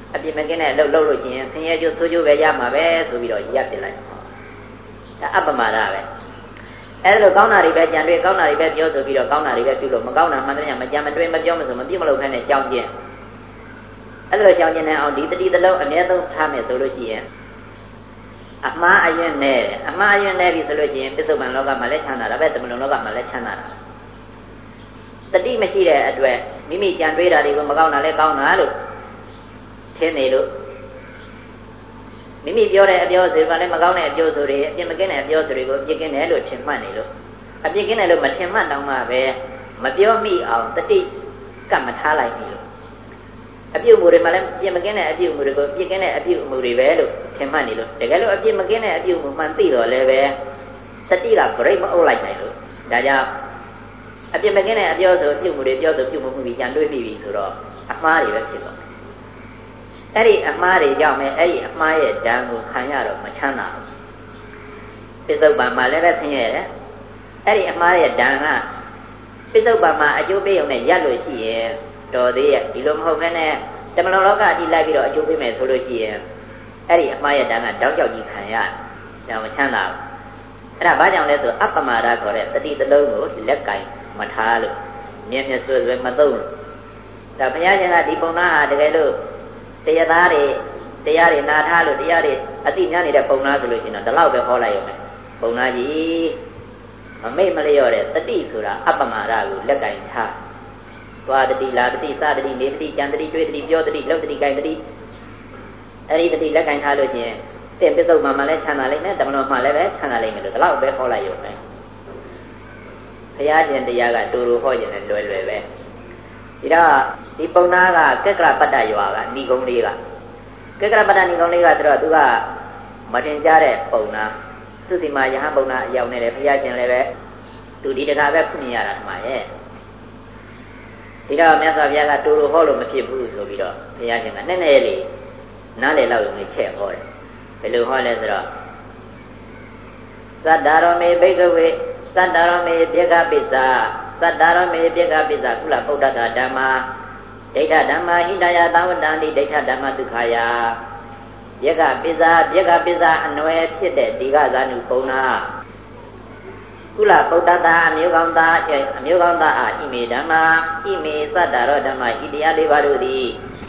အပြစ်မကင်းတဲ့လှုပ်လှုပ်လို့ရှိရင်ဆင်းရဲကျိုးဆိုးကျိုးပဲရမှာပဲဆိုပြီးတော့ရပ်ပြလိုက်ဒါအပ္ပမာဒပဲအဲဒါလိုကောင်းတာတွေပဲကြံတွေ့ကောင်းတာတွေပဲပြောဆိုပြီးတော့ကောင်းတာတွေပဲပြုလို့မကောင်းတာမှန်တယ်မကြံမတွေ့မပြောမဆိုမပြစ်မလုပ်ဖက်နဲ့ကြောင်းကျင်အဲဒါလိုကြောင်းကျင်နေအောင်ဒီတတိတလုံးအမြဲဆုံးထားမယ်ဆိုလို့ရှိရင်အမှားအယွင်းနဲ့အမှားအယွင်းနဲ့ပြီဆိုလို့ရှိရင်ပစ္စုပန်လောကမှာလည်းချမ်းသာတာပဲသမဏလောကမှာလည်းချမ်းသာတာတတိမရှိတဲ့အတွက်မိမိကြံတွေ့တာတွေကိုမကောင်းတာလည်းကောင်းတာလို့ထင်နေလို့မိမိပြောတဲ့အပြောဆိုကလည်းမကောင်းတဲ့အပြောဆိုတွေအပြစ်မကင်းတဲ့အပြောဆိုတွေကိုအပြစ်ကင်းတယ်လို့ထင်မှတ်နေလို့အပြစ်ကင်းတယ်လို့မထင်မှတ်တော့မှပဲမပြောမိအောင်တတိကပ်မထားလိုက်ပြီလို့အပြုအမူတွေမှလည်းအပြစ်မကင်းတဲ့အပြုအမူတွေကိုအပြစ်ကင်းတဲ့အပြုအမူတွေပဲလို့ထင်မှတ်နေလို့တကယ်လို့အပြစ်မကင်းတဲ့အပြုအမူမှန်သိတော့လည်းပဲတတိကဗရိတ်မအုပ်လိုက်နိုင်လို့ဒါကြောင့်အပြစ်မကင်းတဲ့အပြောဆိုပြုအမူတွေပြောဆိုပြုမှုမှုကြီးကြံတွေးမိပြီဆိုတော့အမှားတွေပဲဖြစ်တော့အဲ့ဒီအမှားတွေကြောင့်ပဲအဲ့ဒီအမှားရဲ့ဓာတ်ကိုခံရတော့မချမ်းသာဘူးပစ္စုပန်မှာလည်းပဲဆင်းရဲတယ်အဲ့ဒီအမှားရဲ့ဓာတ်ကပစ္စုပန်မှာအကျိုးပေးုံနဲ့ရပ်လို့ရှိရင်တော်သေးရဲ့ဒီလိုမဟုတ်ဘဲနဲ့တမလောကအတိလိုက်ပြီးတော့အကျိုးပေးမယ်ဆိုလို့ရှိရင်အဲ့ဒီအမှားရဲ့ဓာတ်ကတောက်ကြောက်ကြီးခံရတယ်ဒါမချမ်းသာဘူးအဲ့ဒါဘာကြောင့်လဲဆိုအပ္ပမာဒခေါ်တဲ့တတိတလုံးကိုလက်ကင်မထားလို့မြဲမြဲဆွဲဆွဲမသုံးလို့ဒါဘုရားရှင်ကဒီပုံနာဟာတကယ်လို့တရားသားတွေတရားတွေနာထားလို့တရားတွေအတိညာနေတဲ့ပုံနာဆိုလို့ရှိရင်တော့ဒီလောက်ပဲဟောလိုက်ရုံပဲပုံနာကြီးမမိတ်မလျော့တဲ့တတိဆိုတာအပ္ပမာဒကိုလက်ကင်ထားသွားတတိလာတတိစတတိနေတတိကြံတတိတွေးတတိပြောတတိလှုပ်တတိကိုင်တတိအဲ့ဒီတတိလက်ကင်ထားလို့ရှိရင်တင့်ပစ္စုပန်မှာလည်းချမ်းသာလိမ့်မယ်တမန်တော်မှာလည်းပဲချမ်းသာလိမ့်မယ်လို့ဒီလောက်ပဲဟောလိုက်ရုံပဲဘုရားရှင်တရားကတူတူဟောခြင်းနဲ့လွယ်လွယ်ပဲဒီတော့ဒီပုံနာကကက္ကရပတ္တရွာကဏီကုံလေးကကက္ကရပတ္တဏီကုံလေးကဆိုတော့သူကမတင်ကြတဲ့ပုံနာသူစီမှာယဟန်ပုံနာအရောက်နေတယ်ဘုရားရှင်လည်းပဲသူဒီတခါပဲဖွင့်ရတာမှာရဲ့ဒီတော့မြတ်စွာဘုရားကတူတူဟောလို့မဖြစ်ဘူးဆိုပြီးတော့ဘုရားရှင်ကနည်းနည်းလေးနားလေလောက်ရုံနဲ့ချက်ဟောတယ်ဘယ်လိုဟောလဲဆိုတော့သတ္တရောမေဘိကဝေသတ္တရောမေပြေကပိစ္ဆာသတ္တရောမေပြေကပိစ္ဆာကုလပုဒ္ဒတာဓမ္မာဒိဋ္ဌဓမ္မာဟိတယသဝတ္တံတိဒိဋ္ဌဓမ္မဒုက္ခယပြေကပိစ္ဆာပြေကပိစ္ဆာအနွယ်ဖြစ်တဲ့ဒီကဇာနုပုံနာကုလပုဒ္ဒတာအမျိုးကောင်းသားအမျိုးကောင်းသားအာဣမေဓမ္မာဣမေသတ္တရောဓမ္မာဣတရားလေးပါးတို့သည်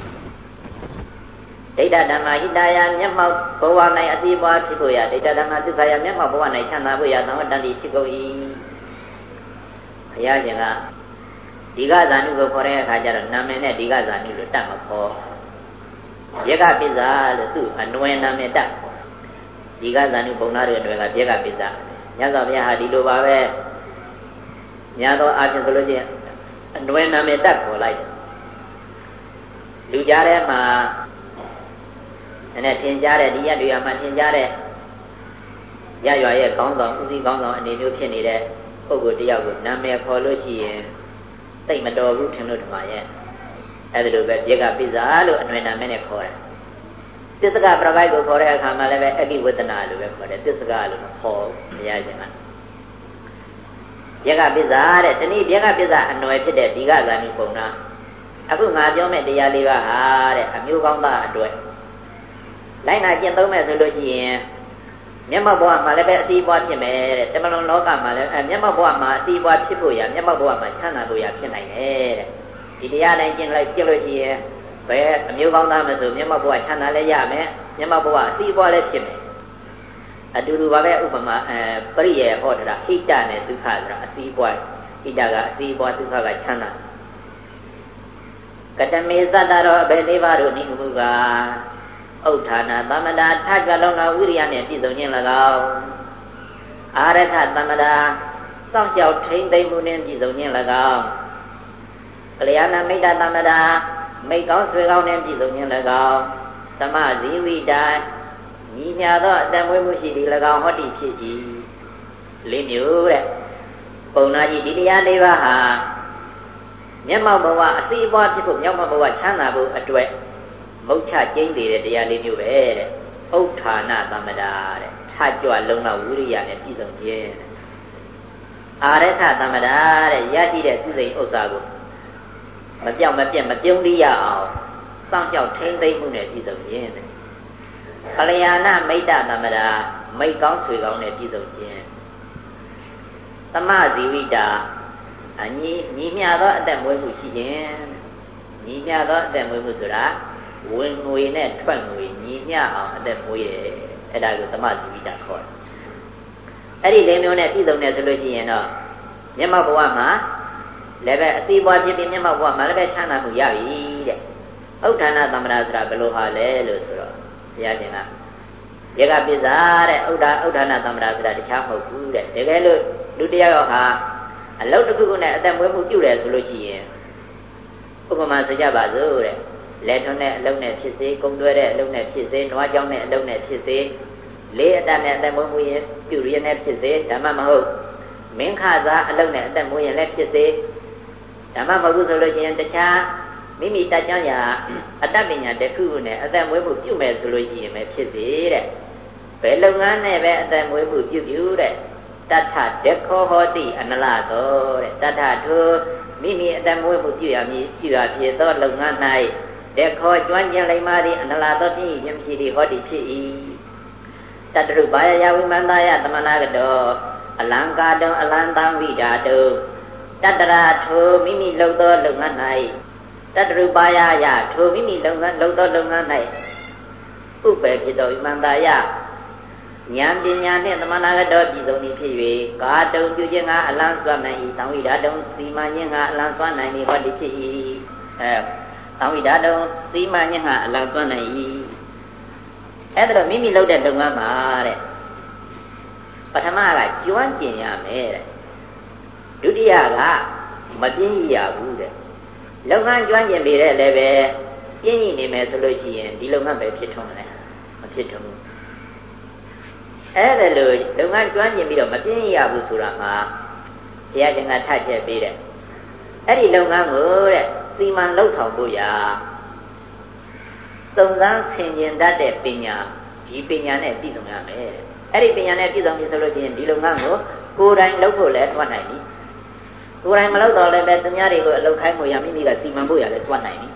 ဒိဋ္ဌဓမ္မဟိတယမျက်မှောက်ဘဝ၌အတိပွားဖြစ်ဖို့ရဒိဋ္ဌဓမ္မဒုက္ခယမျက်မှောက်ဘဝ၌ချမ်းသာဖို့ရသံဝတ္တတိဖြစ်ကုန်၏ဘုရားရှင်ကဒီကဇာနုကိုခေါ်တဲ့အခါကျတော့နာမည်နဲ့ဒီကဇာနုလို့တတ်မခေါ်ယေကပိစ္ဆာလို့သူ့အနွယ်နာမည်တတ်ဒီကဇာနုပုံနာတွေအတွက်ကယေကပိစ္ဆာမြတ်စွာဘုရားဟာဒီလိုပါပဲညာတော့အဖြစ်ဆိုလို့ချင်းအနွယ်နာမည်တတ်ခေါ်လိုက်လူကြားထဲမှာနဲ့ထင်ရှားတဲ့ဒီရက်တွေမှာထင်ရှားတဲ့ရရွာရဲ့ခေါင်းဆောင်ဦးစီးခေါင်းဆောင်အနေမျိုးဖြစ်နေတဲ့ပုဂ္ဂိုလ်တယောက်ကိုနာမည်ခေါ်လို့ရှိရင်သိမတော်ဘူးထင်လို့ဒီမှာရဲ့အဲ့ဒါလိုပဲပြေကပိစ္ဆာလို့အနွယ်နာမည်နဲ့ခေါ်တယ်သစ္စကပြပိုက်ကိုခေါ်တဲ့အခါမှာလည်းပဲအကိဝတ္တနာလို့ပဲခေါ်တယ်သစ္စကလို့မခေါ်ဘုရားရှင်ကပြေကပိစ္ဆာတဲ့တနည်းပြေကပိစ္ဆာအနွယ်ဖြစ်တဲ့ဒီကဇာနုပုံနာအခုငါပြောမဲ့တရားလေးပါဟာတဲ့အမျိုးကောင်းသားအတွက်လိုက်နာကျင့်သုံးမဲ့ဆိုလို့ရှိရင်မျက်မှောက်ဘဝမှာလည်းပဲအတိအပွားဖြစ်မယ်တဲ့တမလွန်လောကမှာလည်းအဲမျက်မှောက်ဘဝမှာအတိအပွားဖြစ်ဖို့ရမျက်မှောက်ဘဝမှာချမ်းသာဖို့ရဖြစ်နိုင်တယ်တဲ့ဒီတရားတိုင်းကျင့်လိုက်ကျင့်လို့ရှိရင်ဘယ်အမျိုးကောင်းသားမဆိုမျက်မှောက်ဘဝချမ်းသာလည်းရမယ်မျက်မှောက်ဘဝအတိအပွားလည်းဖြစ်မယ်အတူတူပါပဲဥပမာအဲပရိယေဟောတာဟိတနဲ့ဒုက္ခဆိုတာအတိအပွားဟိတကအတိအပွားဒုက္ခကချမ်းသာကတမေသတ္တရောအဘယ်လေးပါးတို့နိမှုကဥဋ္ဌာဏသမ္မတာထကြလုံးသောဝိရိယနှင့်ပြည့်စုံခြင်း၎င်းအာရထသမ္မတာစောင့်ရှောက်ထိန်းသိမ်းမှုနှင့်ပြည့်စုံခြင်း၎င်းကလျာဏမိတ်တသမ္မတာမိတ်ကောင်းဆွေကောင်းနှင့်ပြည့်စုံခြင်း၎င်းသမဇီဝိတံညီညာသောအတံမွေးမှုရှိသည်၎င်းဟောတိဖြစ်၏လေးမျိုးတဲ့ပုံနာကြီးဒီတရားလေးပါးဟာမျက်မှောက်ဘဝအစီအပွားဖြစ်ဖို့မျက်မှောက်ဘဝချမ်းသာဖို့အတွက်မုတ်ချကျင်းနေတဲ့တရားလေးမျိုးပဲတဲ့ဥဋ္ဌာဏသမ္မတာတဲ့ထကြွလုံးလောက်ဝိရိယနဲ့ပြည့်စုံခြင်းအာရထသမ္မတာတဲ့ရရှိတဲ့ကုသိုလ်ဥစ္စာကိုမပြောင်းမပြတ်မပြုံးလိရအောင်စောင့်ကြောက်ထိမ့်သိမ့်မှုနဲ့ပြည့်စုံခြင်းတဲ့ကလျာဏမိတ်တသမရာမိတ်ကောင်းဆွေကောင်းနဲ့ပြည့်စုံခြင်းသမဇီဝိတာအညီညီမျှသောအသက်မွေးမှုရှိခြင်းညီမျှသောအသက်မွေးမှုဆိုတာဝင်ငွေနဲ့ထွက်ငွေညီမျှအောင်အသက်မွေးတယ်အဲ့ဒါကိုသမဇီဝိတာခေါ်တယ်အဲ့ဒီလေးမျိုးနဲ့ပြည့်စုံတယ်ဆိုလို့ရှိရင်တော့မျက်မှောက်ဘဝမှာလည်းပဲအစီအပွားဖြစ်ပြီးမျက်မှောက်ဘဝမှာလည်းပဲချမ်းသာမှုရပြီတဲ့ဥဒ္ဒနာသမရာဆိုတာဘယ်လိုဟာလဲလို့ဆိုတော့ဘုရားရှင်ကရေကပိစ္ဆာတဲ့ဥဒ္ဒဥဒ္ဒနာသမရာဆိုတာတခြားမဟုတ်ဘူးတဲ့တကယ်လို့လူတယောက်ဟာအလုတ်တစ်ခုခုနဲ့အသက်မွေးမှုပြုတယ်ဆိုလို့ရှိရင်ဥပမာဆိုကြပါစို့တဲ့လက်ထွန်းနဲ့အလုတ်နဲ့ဖြစ်စေကုံတွဲတဲ့အလုတ်နဲ့ဖြစ်စေနွားကြောင်းနဲ့အလုတ်နဲ့ဖြစ်စေလေးအတတ်နဲ့အသက်မွေးမှုရင်ပြုရင်းနဲ့ဖြစ်စေဓမ္မမဟုတ်မင်းခစားအလုတ်နဲ့အသက်မွေးရင်လည်းဖြစ်စေဓမ္မမဟုတ်ဘူးဆိုလို့ရှိရင်တခြားမိမိတတ်ကြရာအတ္တပညာတစ်ခုနဲ့အသက်မွေးမှုပြုမယ်ဆိုလို့ရှိရင်ပဲဖြစ်စေတဲ့ဘယ်လုပ်ငန်းနဲ့ပဲအသက်မွေးမှုပြုပြုတဲ့တထဒက္ခောဟောတိအနလသောတဲ့တထထိုမိမိအသက်မွေးမှုပြုရမည်ပြုရဖြစ်သောလုပ်ငန်း၌ဒက္ခောကျွမ်းကျင်လိမ္မာသည်အနလသောဖြစ်ခြင်းဖြစ်သည်ဟောတိဖြစ်၏တတရုဘာယဝိမန္တယသမနာကတောအလံကာတောအလံတံဝိဓာတောတတရာထိုမိမိလုပ်သောလုပ်ငန်း၌တတရုပါယယထိုမိမိလုပ်ငန်းလုပ်သောလုပ်ငန်း၌ဥပ္ပေဖြစ်သောဝိမန္တယဉာဏ်ပညာနှင့်သမနာကတောပြည်စုံသည်ဖြစ်၍ကာတုံပြုခြင်းကအလံစွမ်းနိုင်၏သံဝိဓာတုံစီမံခြင်းကအလံစွမ်းနိုင်၏ဟောတိဖြစ်၏အဲသံဝိဓာတုံစီမံခြင်းကအလံစွမ်းနိုင်၏အဲ့ဒါတော့မိမိလုပ်တဲ့လုပ်ငန်းမှာတဲ့ပထမကကျွမ်းကျင်ရမယ်တဲ့ဒုတိယကမပြင်းရဘူးတဲ့လုပ်ငန်းကျွမ်းကျင်ပေတဲ့လည်းပဲပြင်းရနေမယ်ဆိုလို့ရှိရင်ဒီလုပ်ငန်းပဲဖြစ်ထုံးတယ်မဖြစ်ထုံးဘူးအဲ့ဒါလို့လုပ်ငန်းကျွမ်းကျင်ပြီးတော့မပြင်းရဘူးဆိုတာမှာဘုရားရှင်ကထပ်ချက်ပေးတဲ့အဲ့ဒီလုပ်ငန်းကိုတဲ့စီမံလှုပ်ဆောင်ဖို့ရာသုံးသန်းဆင်ခြင်တတ်တဲ့ပညာဒီပညာနဲ့ပြည့်စုံရမယ်တဲ့အဲ့ဒီပညာနဲ့ပြည့်စုံပြီဆိုလို့ရှိရင်ဒီလုပ်ငန်းကိုကိုယ်တိုင်လုပ်ဖို့လည်းသွားနိုင်ပြီကိုယ်တိုင်မလုပ်တော့လည်းပဲသူများတွေကိုအလုပ်ခိုင်းဖို့ရမိမိကစီမံဖို့ရလည်းသွားနိုင်ပြီ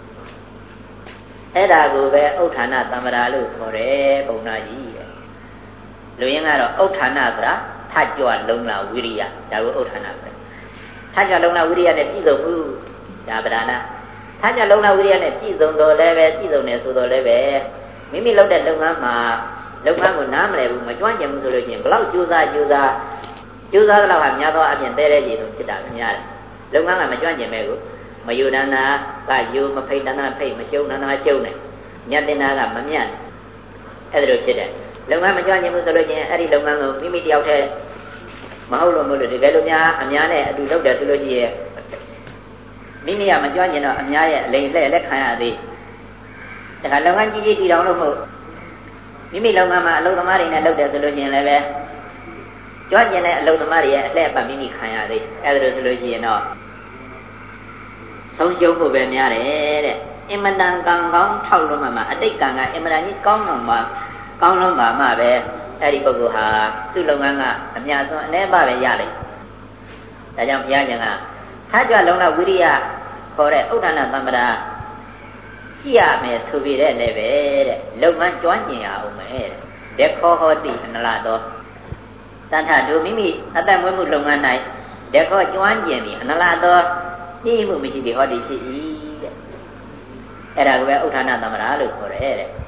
အဲ့ဒါကိုပဲဥဋ္ဌာဏသမရာလို့ခေါ်တယ်ပုံနာကြီးတဲ့လူရင်းကတော့ဥဋ္ဌာဏဆိုတာထကြွလုံးလာဝိရိယဒါကိုဥဋ္ဌာဏပဲထကြွလုံးလာဝိရိယနဲ့ပြည့်စုံမှုဒါဗဒနာထကြွလုံးလာဝိရိယနဲ့ပြည့်စုံတော့လည်းပဲပြည့်စုံတယ်ဆိုတော့လည်းပဲမိမိလုပ်တဲ့လုပ်ငန်းမှာလုပ်ငန်းကိုနားမလည်ဘူးမကျွမ်းကျင်ဘူးဆိုလို့ရှိရင်ဘလောက်ကြိုးစားကြိုးစားကြိုးစားတော့ဟာများသောအပြင်တဲတဲ့ကြီးဆုံးဖြစ်တာများတယ်လုပ်ငန်းကမကျွမ်းကျင်မဲ့ကိုမယူဒနာကယူမဖိတ်ဒနာဖိတ်မရှုံဒနာရှုံတယ်မြတ်တင်နာကမမြတ်အဲ့ဒါလိုဖြစ်တယ်လုပ်ငန်းမကျွမ်းကျင်ဘူးဆိုလို့ရှိရင်အဲ့ဒီလုပ်ငန်းကိုမိမိတယောက်တည်းမဟုတ်လို့မလို့တကယ်လို့များအများနဲ့အတူလုပ်တယ်ဆိုလို့ရှိရင်မိမိကမကျွမ်းကျင်တော့အများရဲ့အလိမ်လှဲ့လက်ခံရသေးဒါကလုပ်ငန်းကြီးကြီးတည်တော်လို့မဟုတ်မိမိလုပ်ငန်းမှာအလုပ်သမားတွေနဲ့လုပ်တယ်ဆိုလို့ရှိရင်လည်းပဲကြွကျင်တဲ့အလုပ်သမားတွေရဲ့အလှည့်ပတ်မိမိခံရသေးအဲ့ဒါလို့ဆိုလို့ရှိရင်တော့ဆုံးရှုံးဖို့ပဲများတယ်တဲ့အင်မတန်ကံကောင်းထောက်လို့မှမှအတိတ်ကံကအင်မတန်ကြီးကောင်းလို့မှကောင်းလို့မှမှပဲအဲ့ဒီပုဂ္ဂိုလ်ဟာသူ့လုပ်ငန်းကအများဆုံးအ ਨੇ ပါပဲရလိမ့်ဒါကြောင့်ဘုရားရှင်ကထားကြလုံးလောက်ဝိရိယခေါ်တဲ့ဥဒ္ဒနာသမ္ပရာရှိရမယ်ဆိုပြီးတဲ့လည်းပဲတဲ့လုပ်ငန်းကျွမ်းကျင်ရအောင်မယ်တဲ့ခောဟောတိအနလတော်တထတို့မိမိအသက်မွေးမှုလုပ်ငန်း၌တခောကျွမ်းကျင်ပြီးအနလတော်နှီးမှုမရှိပြီးဟောဒီဖြစ်၏တဲ့အဲ့ဒါကပဲဥဋ္ဌာဏသမရာလို့ခေါ်တယ်တဲ့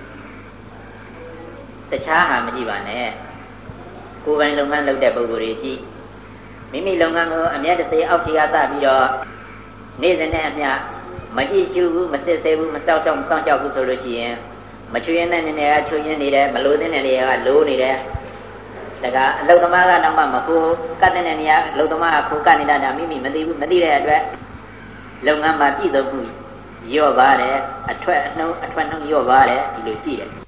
တခြားဟာမကြည့်ပါနဲ့ကိုယ်ပိုင်လုပ်ငန်းလုပ်တဲ့ပုဂ္ဂိုလ်တွေကြည့်မိမိလုပ်ငန်းကိုအမြဲတစေအောက်ခြေကစပြီးတော့နေ့စဉ်နဲ့အမျှမကြည့်ရှုဘူးမစစ်ဆေးဘူးမစောင့်ရှောက်မစောင့်ကြောက်ဘူးဆိုလို့ရှိရင်မချွေရင်တဲ့နေနေကချွေရင်နေတယ်မလို့တဲ့နေနေကလိုးနေတယ်ဒါကအလုသမားကတော့မှမခိုးကတ်တဲ့နေရာအလုသမားကခိုးကတ်နေတာဒါမိမိမသိဘူးမသိတဲ့အတွက်လုပ်ငန်းမှာပြည့်စုံမှုရော့ပါတယ်အထွက်အနှုံးအထွက်နှုံးရော့ပါတယ်ဒီလိုရှိတယ်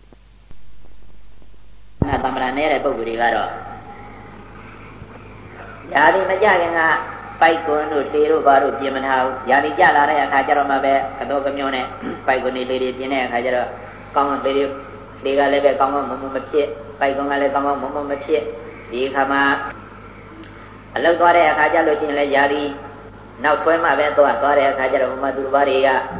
အဲသမ္မာနေတဲ့ပုဂ္ဂိုလ်တွေကတော့ယာဒီမကြခင်ကပိုက်ကွန်းတို့တေတို့ဘာတို့ပြင်မထားဘူးယာဒီကြလာတဲ့အခါကျတော့မှပဲကတော့ကမျိုးနဲ့ပိုက်ကွန်းလေးလေးပြင်တဲ့အခါကျတော့ကောင်းကောင်းလေးလေးလေးကလည်းပဲကောင်းကောင်းမမမဖြစ်ပိုက်ကွန်းကလည်းကောင်းကောင်းမမမဖြစ်ဒီအခါမှာအလောက်သွားတဲ့အခါကျလို့ရှိရင်လည်းယာဒီနောက်ဆွဲမှပဲသွားသွားတဲ့အခါကျတော့ဘုမသူဘာတွေက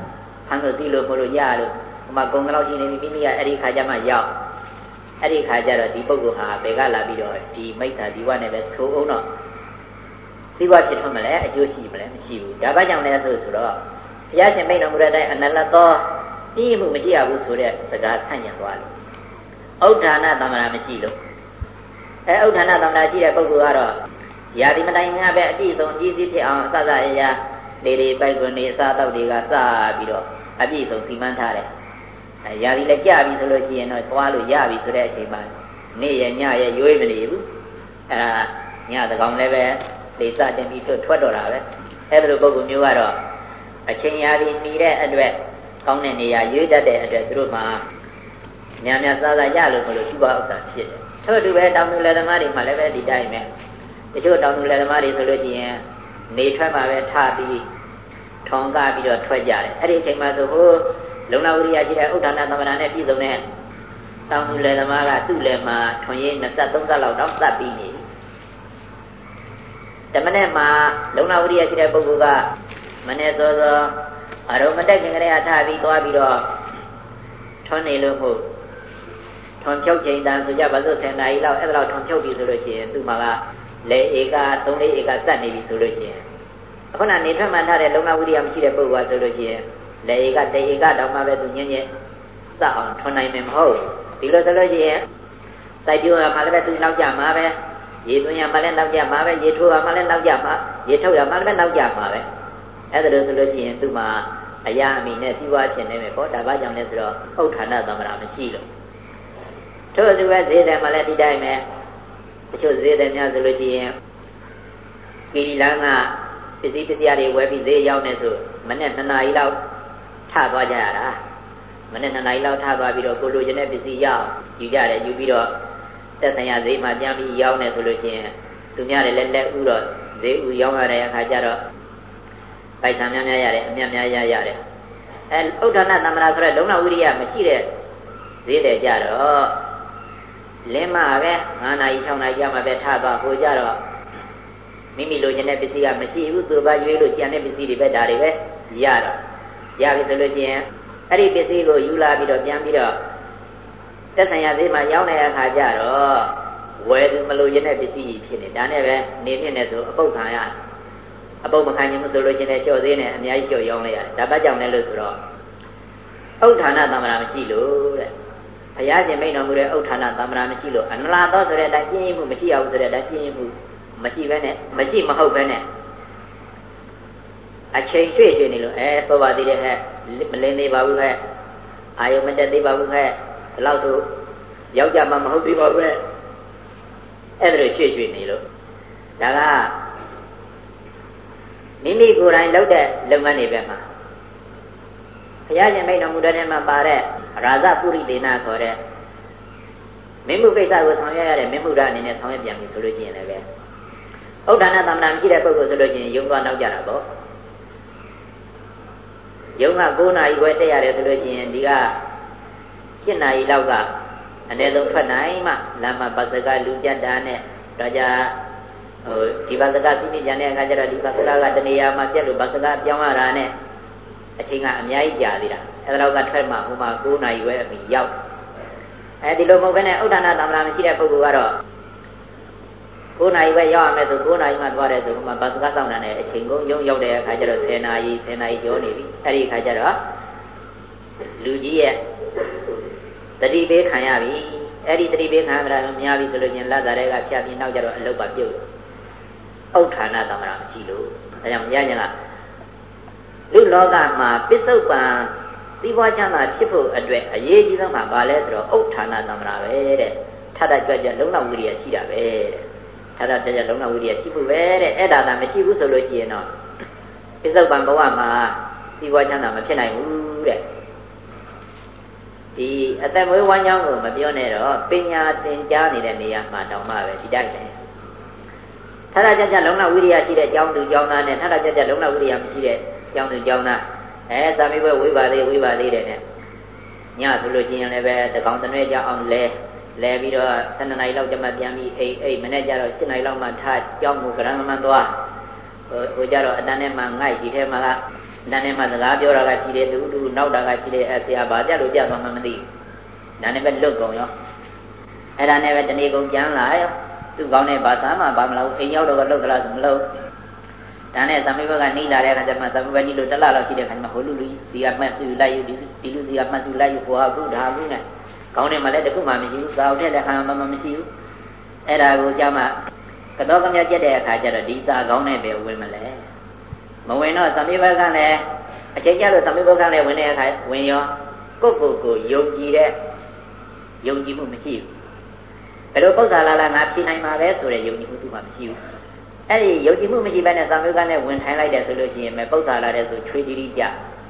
ဖမ်းလို့တီးလို့မလို့ရလို့ဟိုမှာဂုံကတော့ရှိနေပြီမိမိကအဲ့ဒီခါကျမှရောက်အဲ့ဒီခါကျတော့ဒီပုဂ္ဂိုလ်ဟာဘယ်ကလာပြီးတော့ဒီမိစ္ဆာဒီဝနဲ့ပဲသိုးအောင်တော့ဒီဝဖြစ်ထွန်းမလဲအကျိုးရှိမလဲမရှိဘူးဒါဘာကြောင့်လဲဆိုဆိုတော့ဘုရားရှင်မိန့်တော်မူတဲ့အတိုင်းအနလသောပြည့်မှုမရှိရဘူးဆိုတဲ့စကားဆန့်ကျင်သွားလို့ဥဒ္ဌာဏသမ္မာမရှိလို့အဲဥဒ္ဌာဏသမ္မာရှိတဲ့ပုဂ္ဂိုလ်ကတော့ယာတိမတိုင်ငါပဲအပြည့်စုံကြီးစီးဖြစ်အောင်အစစအရာလေလေပိုက်ကွန်းနေအစားတောက်တွေကစပြီးတော့အပြည့်စုံစီမံထားတယ်အဲယာတိလည်းကြပြီဆိုလို့ရှိရင်တော့သွားလို့ရပြီဆိုတဲ့အချိန်မှာနေ့ရညရရွေးမနေဘူးအဲဒါညသကောင်လည်းပဲလေစတင်ပြီးထွက်တော့တာပဲအဲ့ဒီလိုပုဂ္ဂိုလ်မျိုးကတော့အချိန်ရာဒီနှီးတဲ့အတွက်ကောင်းတဲ့နေရာရွေးတတ်တဲ့အတွက်သူတို့မှာများများစားစားရလို့မလို့သူ့ဘာဥစ္စာဖြစ်တယ်ထို့တူပဲတောင်သူလယ်သမားတွေမှလည်းပဲဒီတိုင်းပဲတချို့တောင်သူလယ်သမားတွေဆိုလို့ရှိရင်နေထွက်မှာပဲထပြီးထောင်ကားပြီးတော့ထွက်ကြတယ်အဲ့ဒီအချိန်မှာဆိုဟိုလုံလဝရိယရှိတဲ့ဥဒ္ဒနာသမဏနဲ့ပြည်စုံတဲ့တောင်သူလယ်သမားကသူ့လယ်မှာထွန်ရည်နှစ်သက်သုံးသက်လောက်တော့သတ်ပြီးနေပြီတမနဲ့မှာလုံလဝရိယရှိတဲ့ပုဂ္ဂိုလ်ကမနဲ့စောစောအရုံမတက်ခင်ကလေးအထပြီးသွားပြီးတော့ထွန်နေလို့မဟုတ်ထွန်ဖြုတ်ချိန်တန်ဆိုကြပါစို့ဆယ်နာရီလောက်အဲ့ဒါလောက်ထွန်ဖြုတ်ပြီဆိုလို့ရှိရင်သူ့မှာကလေဧကသုံးလေးဧကစက်နေပြီဆိုလို့ရှိရင်အခုကနေထွက်မှထားတဲ့လုံလဝိရိယမရှိတဲ့ပုဂ္ဂိုလ်ကဆိုလို့ရှိရင်လေဧကတေဧကတောင်မှပဲသူညင်းညင်းစက်အောင်ထွန်နိုင်မယ်မဟုတ်ဒီလိုဆိုလို့ရှိရင်စိုက်ပျိုးရမှာလည်းသူနောက်ကြမှာပဲရေသွင်းရမှာလည်းနောက်ကြမှာပဲရေထိုးရမှာလည်းနောက်ကြမှာရေထုတ်ရမှာလည်းနောက်ကြမှာပဲအဲ့ဒါလို့ဆိုလို့ရှိရင်သူ့မှာအရာအမိနဲ့စီးပွားဖြစ်နေမယ်ပေါ့ဒါဘာကြောင့်လဲဆိုတော့ဥဋ္ဌာဏသမ္မာမရှိလို့ထို့သူပဲဈေးတယ်မှလည်းဒီတိုင်းပဲတချို့ဈေးတယ်များဆိုလို့ရှိရင်ကီလန်းကပစ္စည်းပစ္စည်းတွေဝယ်ပြီးဈေးရောက်နေဆိုမနေ့နှစ်နာရီလောက်ထသွားကြရတာမနေ့နှစ်နာရီလောက်ထသွားပြီးတော့ကိုလိုချင်တဲ့ပစ္စည်းရောက်ယူကြတယ်ယူပြီးတော့သက်ဆိုင်ရာဈေးမှာပြန်ပြီးရောက်နေဆိုလို့ရှိရင်သူများတွေလည်းလက်ဥတော့ဈေးဥရောက်ရတဲ့အခါကျတော့ပိုက်ဆံများများရတယ်အများများရရတယ်အဲဥဒ္ဒနာသမ္မာဆိုတဲ့လုံလဝိရိယမရှိတဲ့ဈေးတယ်ကြတော့လင်းမပဲငါးနာရီ၆နာရီကြာမှပဲထသွားဟိုကြတော့မိမိလိုချင်တဲ့ပစ္စည်းကမရှိဘူးသူဘာရွေးလို့ကျန်တဲ့ပစ္စည်းတွေပဲဒါတွေပဲရတော့ရပြီဆိုလို့ရှိရင်အဲ့ဒီပစ္စည်းကိုယူလာပြီးတော့ပြန်ပြီးတော့သက်ဆိုင်ရာဈေးမှာရောင်းတဲ့အခါကျတော့ဝယ်သူမလိုချင်တဲ့ပစ္စည်းကြီးဖြစ်နေဒါနဲ့ပဲနေဖြစ်နေဆိုအပုတ်ခံရအပုတ်မခံခြင်းမဆိုလို့ချင်းတဲ့လျှော့သေးနဲ့အများကြီးလျှော့ရောင်းလိုက်ရတယ်ဒါပတ်ကြောင့်လည်းလို့ဆိုတော့ဥဋ္ဌာဏသမ္မာမရှိလို့တဲ့ဘုရားရှင်မိန့်တော်မူတဲ့ဥဋ္ဌာဏသမ္မာမရှိလို့အနလာသောဆိုတဲ့အတိုင်းပြင်းရင်မှုမရှိအောင်ဆိုတဲ့အတိုင်းပြင်းရင်မှုမရှိဘဲနဲ့မရှိမဟုတ်ဘဲနဲ့အချိန်ရွှေ့ရွှေ့နေလို့အဲသောပါသေးတဲ့ဟဲ့မလင်းသေးပါဘူးဟဲ့အာယုံမတက်သေးပါဘူးဟဲ့ဒီလောက်ဆိုရောက်ကြမှာမဟုတ်သေးပါဘူးဟဲ့အဲ့ဒါလိုရွှေ့ရွှေ့နေလို့ဒါကမိမိကိုယ်တိုင်လုပ်တဲ့လုပ်ငန်းတွေပဲမှာဘုရားရှင်မိန့်တော်မူတဲ့ထဲမှာပါတဲ့ရာဇပုရိသေနခေါ်တဲ့မင်းမှုကိစ္စကိုဆောင်ရွက်ရတဲ့မင်းမှုရအနေနဲ့ဆောင်ရွက်ပြန်ပြီဆိုလို့ရှိရင်လည်းပဲဥဒ္ဒနာသမ္မာမရှိတဲ့ပုဂ္ဂိုလ်ဆိုလို့ရှိရင်ယုံသွားနောက်ကြတာပေါ့ယုံက၉နာရီခွဲတက်ရတယ်ဆိုလို့ရှိရင်ဒီက၈နာရီလောက်ကအနည်းဆုံးထွက်နိုင်မှလမ်းမှာဘတ်စကားလူကြက်တာနဲ့တော့ကြဟိုဒီဘတ်စကားစီးနေကြတဲ့အခါကျတော့ဒီဘတ်စကားကတနေရာမှာပြက်လို့ဘတ်စကားပြောင်းရတာနဲ့အချိန်ကအများကြီးကြာသေးတာအဲဒါတော့ကထွက်မှဟိုမှာ၉နာရီခွဲအပြီးရောက်အဲဒီလိုမဟုတ်ဘဲနဲ့ဥဒ္ဒနာသမ္မာမရှိတဲ့ပုဂ္ဂိုလ်ကတော့၉နာရီပဲရောက်ရမယ်ဆို၉နာရီမှသွားတယ်ဆိုဟိုမှာဘတ်စကားစောင့်တာနဲ့အချိန်ကုန်ရုံရောက်တဲ့အခါကျတော့၁၀နာရီ၁၀နာရီကျော်နေပြီအဲဒီအခါကျတော့လူကြီးရဲ့တတိပေးခံရပြီအဲ့ဒီတတိပေးခံရတာများပြီဆိုလို့ချင်းလက်သားတွေကဖြတ်ပြီးနောက်ကျတော့အလုတ်ပါပြုတ်ဥဋ္ဌာဏသမ္မာမရှိလို့ဒါကြောင့်ဘုရားရှင်ကလူလောကမှာပစ္စုပန်သီးပွားချမ်းသာဖြစ်ဖို့အတွက်အရေးကြီးဆုံးကဘာလဲဆိုတော့ဥဋ္ဌာဏသမ္မာပဲတဲ့ထထကြွကြွလုံလဝိရိယရှိတာပဲတဲ့ထထကြွကြွလုံလဝိရိယရှိဖို့ပဲတဲ့အဲ့ဒါသာမရှိဘူးဆိုလို့ရှိရင်တော့ပစ္စုပန်ဘဝမှာသီးပွားချမ်းသာမဖြစ်နိုင်ဘူးတဲ့ဒီအသက်မွေးဝမ်းကြောင်းကိုမပြောနဲ့တော့ပညာသင်ကြားနေတဲ့နေရာမှာတောင်မှပဲဒီတိုက်တယ်ထထကြကြလုံလဝိရိယရှိတဲ့ကျောင်းသူကျောင်းသားနဲ့ထထကြကြလုံလဝိရိယမရှိတဲ့ကျောင်းသူကျောင်းသားအဲသာမိဘဝိပါသေးဝိပါသေးတယ်နဲ့ညဆိုလို့ရှိရင်လည်းပဲတကောင်တနွဲကြအောင်လဲလဲပြီးတော့၁၂နာရီလောက်ကျမှပြန်ပြီးအိတ်အိတ်မနေ့ကျတော့၈နာရီလောက်မှထားကျောင်းကိုကရမ်းမှန်သွားဟိုဟိုကြတော့အတန်းထဲမှာငိုက်ဒီထဲမှာကအတန်းထဲမှာစကားပြောတာကရှိတယ်သူသူဘူးနောက်တာကရှိတယ်အဲဆရာဘာပြလို့ပြသွားမှမသိဘူးဒါနဲ့ပဲလွတ်ကုန်ရောအဲ့ဒါနဲ့ပဲတနေ့ကုန်ပြန်လာရောသူ့ကောင်းတဲ့ဘာသာမှဘာမလုပ်အိမ်ရောက်တော့လှုပ်သလားဆိုမလုပ်ဒါနဲ့သမီးဘက်ကနေလာတဲ့အခါကျမှသမီးဘက်နီလို့တစ်လလောက်ရှိတဲ့အခါကျမှဟိုလူလူစီကမှတ်သူလိုက်ယူဒီလူစီကမှတ်သူလိုက်ယူဟိုဟာဘူးဒါဘူးနဲ့ကောင်းတယ်မှလည်းတခုမှမရှိဘူးသာအောင်တဲ့ခါမှမရှိဘူးအဲ့ဒါကိုကြောက်မှကတော့ကမြကျက်တဲ့အခါကျတော့ဒီစာကောင်းနဲ့ပဲဝင်မလဲမဝင်တော့သမီးဘက်ကလည်းအချိန်ကျလို့သမီးဘက်ကလည်းဝင်တဲ့အခါဝင်ရောကိုယ့်ကိုယ်ကိုယုံကြည်တဲ့ယုံကြည်မှုမရှိဘူးဘယ်လိုပု္ပ္ပာလာလာငါဖြေနိုင်မှာပဲဆိုတဲ့ယုံကြည်မှုသူမှမရှိဘူးအဲ့ဒီယုံကြည်မှုမရှိဘဲနဲ့သမီးဘက်ကလည်းဝင်ထိုင်လိုက်တယ်ဆိုလို့ရှိရင်ပဲပု္ပ္ပာလာတဲ့ဆိုချွေတီတီကြ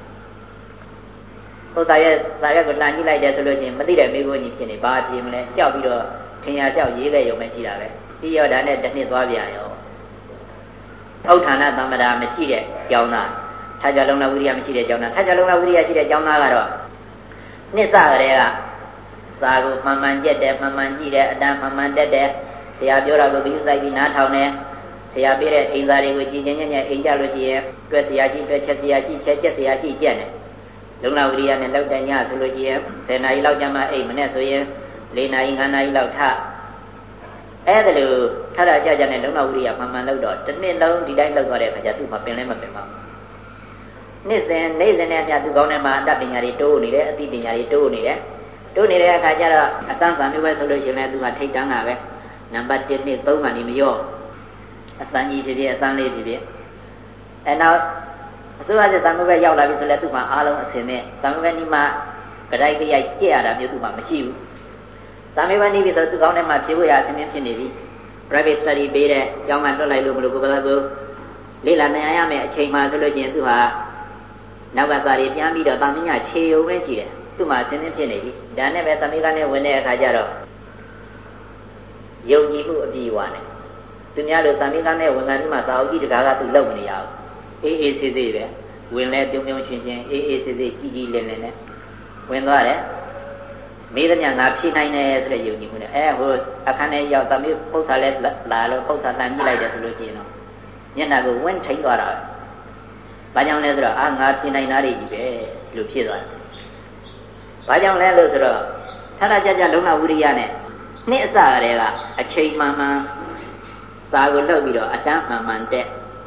ပု္ပ္ပာရဲ့စာရက်ကိုလှန်ကြည့်လိုက်တယ်ဆိုလို့ရှိရင်မသိတဲ့မိဘကြီးဖြစ်နေဘာဖြစ်မလဲကြောက်ပြီးတော့ထင်ရကြောက်ရေးတဲ့ယုံမရှိတာပဲပြီးရောဒါနဲ့တစ်နှစ်သွားပြန်ရောဥဋ္ဌာဏသမ္မတာမရှိတဲ့ကျောင်းသားထာကြလုံးလာဝိရိယမရှိတဲ့ကျောင်းသားထာကြလုံးလာဝိရိယရှိတဲ့ကျောင်းသားကတော့နှစ်စကတည်းကစာကိုမှန်မှန်ကြက်တယ်မှန်မှန်ကြည့်တယ်အတန်းမှန်မှန်တက်တယ်ဆရာပြောတာကိုဒီစိုက်ပြီးနားထောင်တယ်ဆရာပြတဲ့အိမ်သားတွေကိုကြည်ချင်းညံ့ညံ့အိမ်ကြလို့ရှိရင်တွက်ဆရာရှိတွက်ချက်ဆရာရှိချက်ချက်ဆရာရှိကြက်တယ်လုံလာဝိရိယနဲ့လောက်တဲ့ညဆိုလို့ရှိရင်ဆယ်နာရီလောက်ကျမှအိမ်မနဲ့ဆိုရင်လေးနာရီငါးနာရီလောက်ထအဲ့ဒါလို့ထထကြကြနဲ့လုံလာဝိရိယမှန်မှန်လောက်တော့တစ်နှစ်လုံးဒီတိုင်းလောက်သွားတဲ့အခါကျသူ့မှာပင်လဲမပင်ပါဘူးနှစ်စဉ်နေ့စဉ်နဲ့အမျှသူကောင်းတဲ့မှာအတတ်ပညာတွေတိုးနေတယ်အသိပညာတွေတိုးနေတယ်တိုးနေတဲ့အခါကျတော့အတန်းစာမျိုးပဲဆိုလို့ရှိရင်လည်းသူကထိတ်တန်းတာပဲနံပါတ်တစ်နှစ်သုံးကနေမရော့အစမ်းကြီးဖြစ်ဖြစ်အစမ်းလေးဖြစ်ဖြစ်အဲနောက်အစိုးရစစ်စာမျိုးပဲရောက်လာပြီဆိုလည်းသူ့မှာအားလုံးအစင်နဲ့စာမျိုးပဲဒီမှာကြိုက်ကြိုက်ကြက်ရတာမျိုးသူ့မှာမရှိဘူးစာမျိုးပဲနေပြီဆိုသူကောင်းတဲ့မှာဖြေဖို့ရအစင်းဖြစ်နေပြီ private study ပေးတဲ့ကျောင်းကတွက်လိုက်လို့မလို့ကိုယ်ကလေးကိုလေ့လာနိုင်ရမယ်အချိန်မှဆိုလို့ချင်းသူဟာနောက်ကစာတွေပြန်ပြီးတော့တာမင်းကခြေုံပဲရှိတယ်သူ့မှာအစင်းဖြစ်နေပြီဒါနဲ့ပဲသမီးကနဲ့ဝင်တဲ့အခါကျတော့ယုံကြည်မှုအပြည့်အဝနဲ့သူများတို့သမီးကနဲ့ဝင်ကန်ဒီမှာသာအုပ်ကြီးတကားကသူလုံမနေရဘူးအေးအေးဆေးဆေးပဲဝင်လဲပြုံးပြုံးချင်းချင်းအေးအေးဆေးဆေးကြီးကြီးလင်းလင်းနဲ့ဝင်သွားတယ်မိသညာငါဖြေနိုင်တယ်ဆိုတဲ့ယုံကြည်မှုနဲ့အဲဟိုအခန်းထဲရောက်သမီးပု္ပ္ပာလဲလာလို့ပု္ပ္ပာတန်ကြည့်လိုက်တယ်ဆိုလို့ရှိရင်တော့မျက်နှာကိုဝင့်ထိန်သွားတာဘာကြောင့်လဲဆိုတော့အာငါဖြေနိုင်တာတွေကြီးပဲလို့ဖြစ်သွားတယ်ဘာကြောင့်လဲလို့ဆိုတော့ထထကြကြလုံလဝိရိယနဲ့နှစ်အစကတည်းကအချိန်မှန်မှန်စာကိုလှုပ်ပြီးတော့အတန်းမှန်မှန်တက်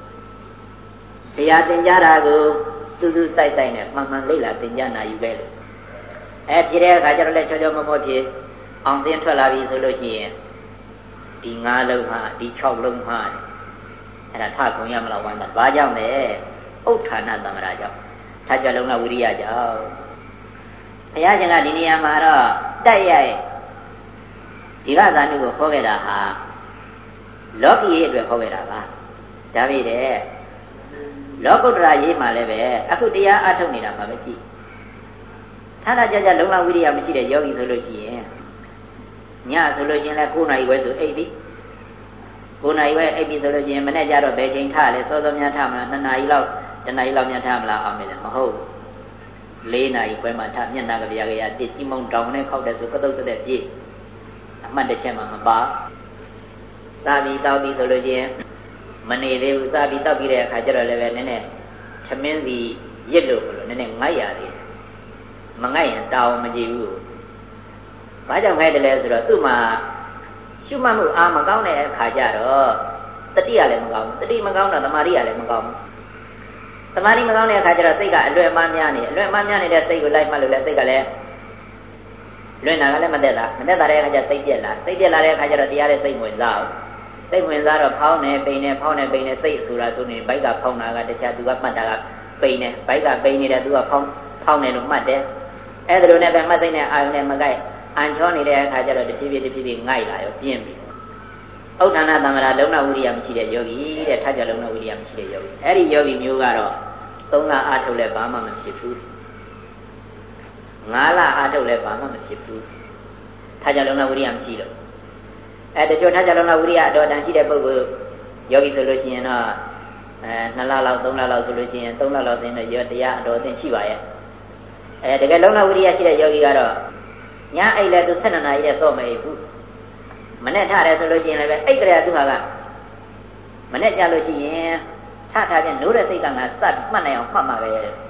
တရားသင်ကြားတာကိုစူးစူးစိုက်စိုက်နဲ့မှန်မှန်လေ့လာသင်ကြားနိုင်ယူပဲလို့အဲဖြစ်တဲ့အခါကျတော့လည်းချောချောမောမောဖြစ်အောင်သင်ထွက်လာပြီဆိုလို့ရှိရင်ဒီငါးလုံးဟာဒီ၆လုံးဟာအဲ့ဒါထကုန်ရမလားဝမ်းသာဘာကြောင့်လဲဥဋ္ဌာဏသမ္မာကြောင့်ထကြလုံးကဝိရိယကြောင့်ဘုရားရှင်ကဒီနေရာမှာတော့တိုက်ရိုက်ဒီကသာနုကိုခေါ်ခဲ့တာဟာလောကီရဲ့အတွက်ခေါ်ခဲ့တာပါဒါပေမဲ့လောကုတ္တရာရေးမှာလည်းပဲအခုတရားအထုတ်နေတာမှပဲကြည့်ထာတာကြကြလုံလဝိရိယမရှိတဲ့ယောဂီဆိုလို့ရှိရင်ညဆိုလို့ရှိရင်လည်း၉နာရီပဲဆိုအိပ်ပြီ၉နာရီပဲအိပ်ပြီဆိုလို့ရှိရင်မနေ့ကျတော့ဘယ်ချိန်ထလဲစောစောများထမလား၂နာရီလောက်တနာရီလောက်များထမလားအောင်မယ်မဟုတ်၄နာရီပဲမှထမျက်နှာကြပြကြရတစ်ကြီးမုံတောင်နဲ့ခောက်တဲ့ဆိုကတုတ်တဲ့ပြည့်အမှတ်တစ်ချက်မှမပါသာပြီးတောက်ပြီးဆိုလို့ချင်းမနေသေးဘူးသာပြီးတောက်ပြီးတဲ့အခါကျတော့လည်းပဲနည်းနည်းသမင်းစီရစ်လို့ဘလို့နည်းနည်းငိုက်ရသေးတယ်မငိုက်ရင်တောင်းမကြည့်ဘူးဘာကြောင့်ငိုက်တယ်လဲဆိုတော့သူ့မှာရှုမှတ်မှုအားမကောင်းတဲ့အခါကျတော့တတိကလည်းမကောင်းဘူးတတိမကောင်းတော့သမာဓိကလည်းမကောင်းဘူးသမာဓိမကောင်းတဲ့အခါကျတော့စိတ်ကအလွယ်အမှားများနေအလွယ်အမှားများနေတဲ့စိတ်ကိုလိုက်မှလို့လည်းစိတ်ကလည်းလွင်တာကလည်းမသက်တာမသက်တာတဲ့အခါကျစိတ်ပြက်လာစိတ်ပြက်လာတဲ့အခါကျတော့တရားတဲ့စိတ်ဝင်စားအောင်စိတ်ဝင်စားတော့ဖောင်းနေပိန်နေဖောင်းနေပိန်နေစိတ်ဆိုတာဆိုနေဘိုက်ကဖောင်းတာကတခြားသူကမှတ်တာကပိန်နေဘိုက်ကပိန်နေတဲ့သူကဖောင်းဖောင်းနေလို့မှတ်တယ်အဲ့ဒါလိုနဲ့ပဲမှတ်သိတဲ့အာယုန်နဲ့မကိုက်အန်ချောနေတဲ့အခါကျတော့တဖြည်းဖြည်းတဖြည်းဖြည်းငိုက်လာရောပြင်းပြီဥဋ္ဌာဏသမ္မာလုံလဝိရိယမရှိတဲ့ယောဂီတဲ့ထကြလုံလဝိရိယမရှိတဲ့ယောဂီအဲ့ဒီယောဂီမျိုးကတော့သုံးလအားထုတ်လဲဘာမှမဖြစ်ဘူးငါးလအားထုတ်လဲဘာမှမဖြစ်ဘူးထကြလုံလဝိရိယမရှိလို့အဲတချို့ထကြလုံလဝိရိယအတော်တန်ရှိတဲ့ပုဂ္ဂိုလ်ယောဂီဆိုလို့ရှိရင်တော့အဲနှစ်လလောက်သုံးလလောက်ဆိုလို့ရှိရင်သုံးလလောက်သင်တဲ့ယောတရားအတော်သင်ရှိပါရဲ့အဲတကယ်လုံလဝိရိယရှိတဲ့ယောဂီကတော့ညအိတ်လဲသူ၁၂နာရီနဲ့စော့မအိပ်ဘူးမနဲ့ထတယ်ဆိုလို့ရှိရင်လည်းပဲအိတ်ကြရသူဟာကမနဲ့ကြလို့ရှိရင်ထထားခြင်းနိုးတဲ့စိတ်ကငါစပ်မှတ်နိုင်အောင်မှတ်မှာပဲဆ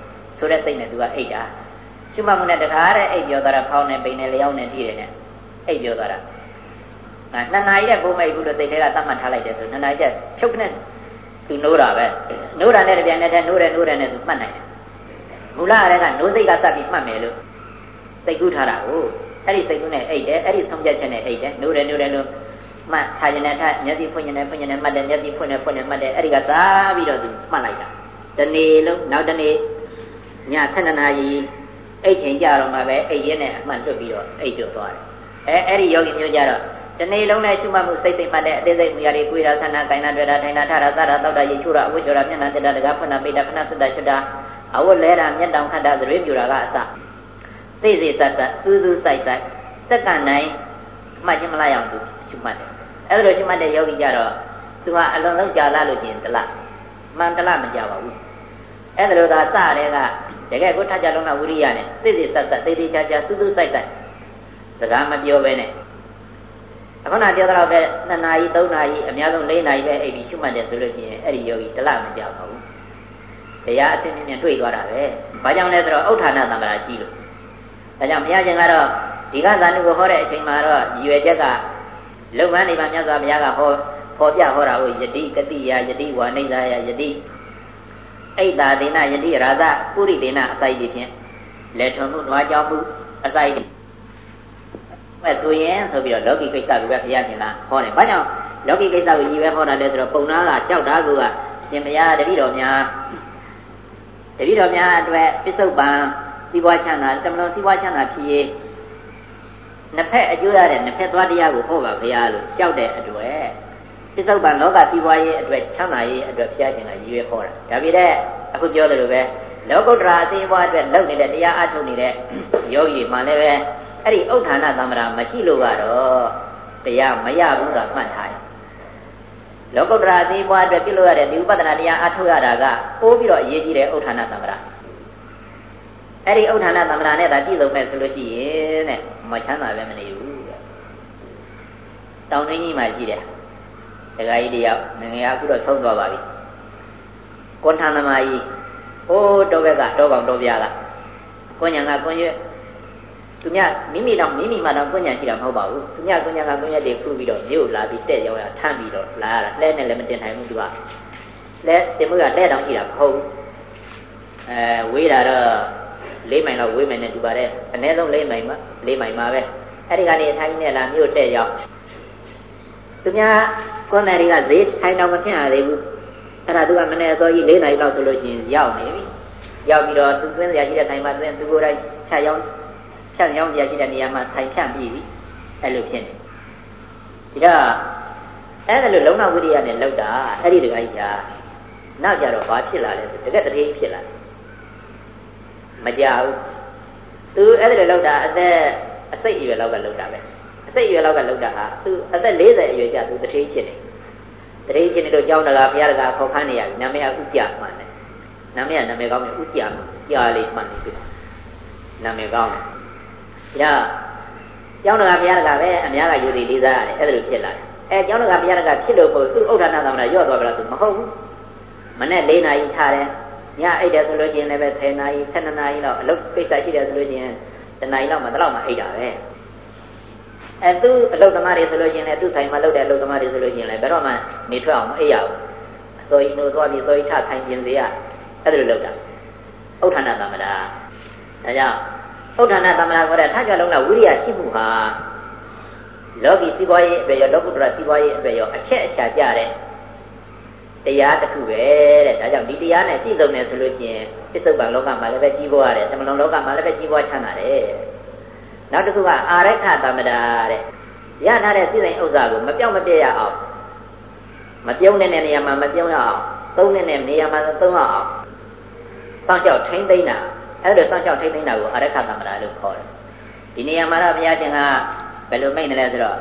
ဆိုတဲ့စိတ်နဲ့သူကအိတ်တာရှုမှတ်မှုနဲ့တခါတည်းအိတ်ပြောသွားတာဖောင်းနေပိန်နေလျောင်းနေထိတယ်နဲ့အိတ်ပြောသွားတာငါနှစ်နာရီတဲ့ဘုံမိတ်ဘူးလို့စိတ်ထဲကသတ်မှတ်ထားလိုက်တယ်ဆိုနှစ်နာရီကျဖြုတ်နဲ့သူနိုးတာပဲနိုးတာနဲ့တပြိုင်နက်တည်းနိုးတယ်နိုးတယ်နဲ့သူမှတ်နိုင်တယ်မူလအရကနိုးစိတ်ကစပ်ပြီးမှတ်မယ်လို့စိတ်ကူးထားတာကိုအဲ့ဒီစိတ်ကူးနဲ့အိတ်တယ်အဲ့ဒီဆုံးဖြတ်ချက်နဲ့အိတ်တယ်နိုးတယ်နိုးတယ်လို့မှတ်ထားရင်လည်းထားမျက်စိဖွင့်ရင်လည်းဖွင့်ရင်လည်းမှတ်တယ်မျက်စိဖွင့်တယ်ဖွင့်တယ်မှတ်တယ်အဲ့ဒီကစားပြီးတော့သူမှတ်လိုက်တာတနေ့လုံးနောက်တနေ့ညဆယ်နှစ်နာရီအိတ်ချိန်ကြတော့မှပဲအိတ်ရဲနဲ့အမှန်တွတ်ပြီးတော့အိတ်ကျွတ်သွားတယ်အဲအဲ့ဒီယောဂီမျိုးကြတော့တနေ့လုံးနဲ့ရှုမှတ်မှုစိတ်စိတ်မှတ်တဲ့အသေးစိတ်မူရာတွေကိုယ်ရာဆန္ဒကိုင်နာတွေ့တာထိုင်တာထတာစားတာတောက်တာရေချိုးတာအဝတ်ကျော်တာမျက်နှာတက်တာတကားဖွင့်တာပိတ်တာခဏစက်တာချွတ်တာအဝတ်လဲတာမျက်တောင်ခတ်တာသရွေးပြူတာကအစသိစိတ်သက်သက်စူးစူးဆိုင်ဆိုင်စက္ကန့်တိုင်းမှတ်ခြင်းမလိုက်အောင်သူရှုမှတ်တယ်အဲ့ဒါလိုရှုမှတ်တဲ့ယောဂီကြတော့သူဟာအလုံးလုံးကြာလာလို့ချင်းတလမှန်တလမကြပါဘူးအဲ့ဒါလိုသာစတဲ့ကတကယ်ကိုထကြလုံးကဝိရိယနဲ့သိစိတ်သက်သက်သိသိချာချာစူးစူးဆိုင်ဆိုင်စကားမပြောဘဲနဲ့အခုနပြောတော့ပဲနှစ်နာရီသုံးနာရီအများဆုံးလေးနာရီပဲအိပ်ပြီးရှုမှတ်တယ်ဆိုလို့ရှိရင်အဲ့ဒီယောဂီတလမကြောက်ပါဘူးတရားအစစ်မြင့်တွေ့သွားတာပဲဘာကြောင့်လဲဆိုတော့ဥဋ္ဌာဏသံဃာရှိလို့ဒါကြောင့်ဘုရားရှင်ကတော့ဒီကဇာနုကိုဟောတဲ့အချိန်မှာတော့ရည်ရွယ်ချက်ကလုံမန်းနေပါမြတ်စွာဘုရားကဟောဖော်ပြဟောတာကိုယတိကတိယယတိဝါနိဒာယယတိအိတ်တာဒေနယတိရာဇပုရိဒေနအစိုက်ဒီဖြင့်လက်ထွန်မှုနွားကြောင်းမှုအစိုက်မဲ့ဆိုရင်ဆိုပြီးတော့လောကီကိစ္စကိုပဲဘုရားရှင်ကဟောတယ်။ဘာကြောင့်လောကီကိစ္စကိုကြီးပဲဟောတာလဲဆိုတော့ပုံနာကကြောက်တာကရှင်ဘုရားတပည့်တော်များတပည့်တော်များအတွက်ပစ္စုပန်စီးပွားချမ်းသာတမလွန်စီးပွားချမ်းသာဖြစ်ရေးနှစ်ဖက်အကျိုးရတဲ့နှစ်ဖက်သွားတရားကိုဟောပါဘုရားလို့ကြောက်တဲ့အတွက်ပစ္စုပန်လောကစီးပွားရေးအတွက်ချမ်းသာရေးအတွက်ဘုရားရှင်ကရည်ရွယ်ဟောတာ။ဒါပြည်တဲ့အခုပြောသလိုပဲလောကုတ္တရာအသိဘဝအတွက်လုပ်နေတဲ့တရားအထုတ်နေတဲ့ယောဂီမှလည်းပဲအဲ့ဒီဥဋ္ဌာဏသမ္မာရာမရှိလို့ကတော့တရားမရဘူးကမှတ်ထားတယ်။လောကုတ္တရာအသိဘဝအတွက်ပြုလို့ရတဲ့ဒီဥပဒနာတရားအထုတ်ရတာကပိုးပြီးတော့အရေးကြီးတဲ့ဥဋ္ဌာဏသမ္မာရာ။အဲ့ဒီဥဋ္ဌာဏသမ္မာရာနဲ့သာပြည့်စုံမဲ့ဆိုလို့ရှိရင်တဲ့မချမ်းသာပဲမနေဘူးတဲ့။တောင်တွင်းကြီးမှာရှိတယ်။ဒကာကြီးတယောက်ငငယ်အခုတော့ဆုံးသွားပါပြီ။ကွန်ထန်သမားကြီးဟိုးတောဘက်ကတောကောင်တောပြားကကွန်ညာကကွန်ရွက်သူများမိမိတော့မိမိမှတော့ကွန်ညာရှိတာမဟုတ်ပါဘူးသူများကွန်ညာကကွန်ရက်တွေခူးပြီးတော့မြို့လာပြီးတက်ရောက်ရထမ်းပြီးတော့လာရတာလဲနဲ့လည်းမတင်နိုင်ဘူးသူကလဲတင်မှုကလဲတောင်ရှိတာမဟုတ်ဘူးအဲဝေးတာတော့လေးမိုင်လောက်ဝေးမယ်နဲ့တူပါတယ်အနည်းဆုံးလေးမိုင်မှလေးမိုင်မှာပဲအဲ့ဒီကနေထိုင်းနဲ့လာမြို့တက်ရောက်သူများကွန်နယ်တွေကဈေးထိုင်တော့မဖြစ်ရသေးဘူးအဲ့ဒါသူကမနေ့စောကြီးလေးနာရီလောက်ဆိုလို့ရှိရင်ရောက်နေပြီရောက်ပြီးတော့သူသွင်းစရာရှိတဲ့ထိုင်မှာသွင်းသူကိုယ်တိုင်ဖြတ်ရောက်ဖြတ်ရောက်စရာရှိတဲ့နေရာမှာထိုင်ဖြတ်ပြီးပြီအဲ့လိုဖြစ်နေဒီတော့အဲ့ဒါလိုလုံနောက်ဝိရိယနဲ့လောက်တာအဲ့ဒီတခါကြီးကနောက်ကြတော့ဘာဖြစ်လာလဲဆိုတကယ်တည်းဖြစ်လာမကြောက်သူအဲ့ဒါလိုလောက်တာအသက်အစိတ်အရွယ်လောက်ကလောက်တာပဲအစိတ်အရွယ်လောက်ကလောက်တာဟာသူအသက်၄၀အရွယ်ကျသူတည်းဖြစ်နေတတိချင်းတို့ကြောင်းတကာဘုရားတကာခေါ်ခန်းနေရပြီနာမည်ကဥကြမှန်တယ်နာမည်ကနာမည်ကောင်းတယ်ဥကြကြာလေးမှန်နေပြီနာမည်ကောင်းတယ်ဒါကြောင်းတကာဘုရားတကာပဲအများကယူသည်လေးစားရတယ်အဲ့ဒါလိုဖြစ်လာတယ်အဲကြောင်းတကာဘုရားတကာဖြစ်လို့ပို့သူဥဒ္ဒနာသမဏရော့သွားကြလားသူမဟုတ်ဘူးမနေ့၄နာရီထားတယ်ညအိတ်တယ်ဆိုလို့ရှိရင်လည်းပဲ၁၀နာရီ၁၂နာရီလောက်အလုပ်ကိစ္စရှိတယ်ဆိုလို့ရှိရင်တနာရီလောက်မှတလောက်မှအိတ်တာပဲအဲသူအလုတ်သမားတွေဆိုလို့ရှိရင်လည်းသူဆိုင်မှာလုပ်တဲ့အလုတ်သမားတွေဆိုလို့ရှိရင်လည်းဘယ်တော့မှနေထွက်အောင်မအိပ်ရဘူးအစောကြီးနိုးသွားပြီးစောကြီးထခိုင်းခြင်းစေရအဲ့ဒါလိုလုပ်တာဥဋ္ဌာဏသမ္မာဒါကြောင့်ဥဋ္ဌာဏသမ္မာခေါ်တဲ့ထားကြလုံးကဝိရိယရှိမှုဟာလောကီစီးပွားရေးအတွက်ရောလောကုတ္တရာစီးပွားရေးအတွက်ရောအချက်အချာကြတဲ့တရားတစ်ခုပဲတဲ့ဒါကြောင့်ဒီတရားနဲ့ပြည့်စုံတယ်ဆိုလို့ရှိရင်ပစ္စုပန်လောကမှာလည်းပဲကြီးပွားရတယ်သမဏလောကမှာလည်းပဲကြီးပွားချမ်းသာတယ်နောက်တစ်ခုကအာရထသမ္မာတဲ့ရထားတဲ့စိစိမ်ဥစ္စာကိုမပြောင်းမပြည့်ရအောင်မပြုံးတဲ့နေရာမှာမပြုံးရအောင်သုံးတဲ့နေရာမှာသုံးရအောင်စောင့်ရှောက်ထိမ့်သိမ့်တာအဲ့ဒါစောင့်ရှောက်ထိမ့်သိမ့်တာကိုအာရထသမ္မာလို့ခေါ်တယ်ဒီနေရာမှာတော့ဘုရားရှင်ကဘယ်လိုမိန့်တယ်လဲဆိုတော့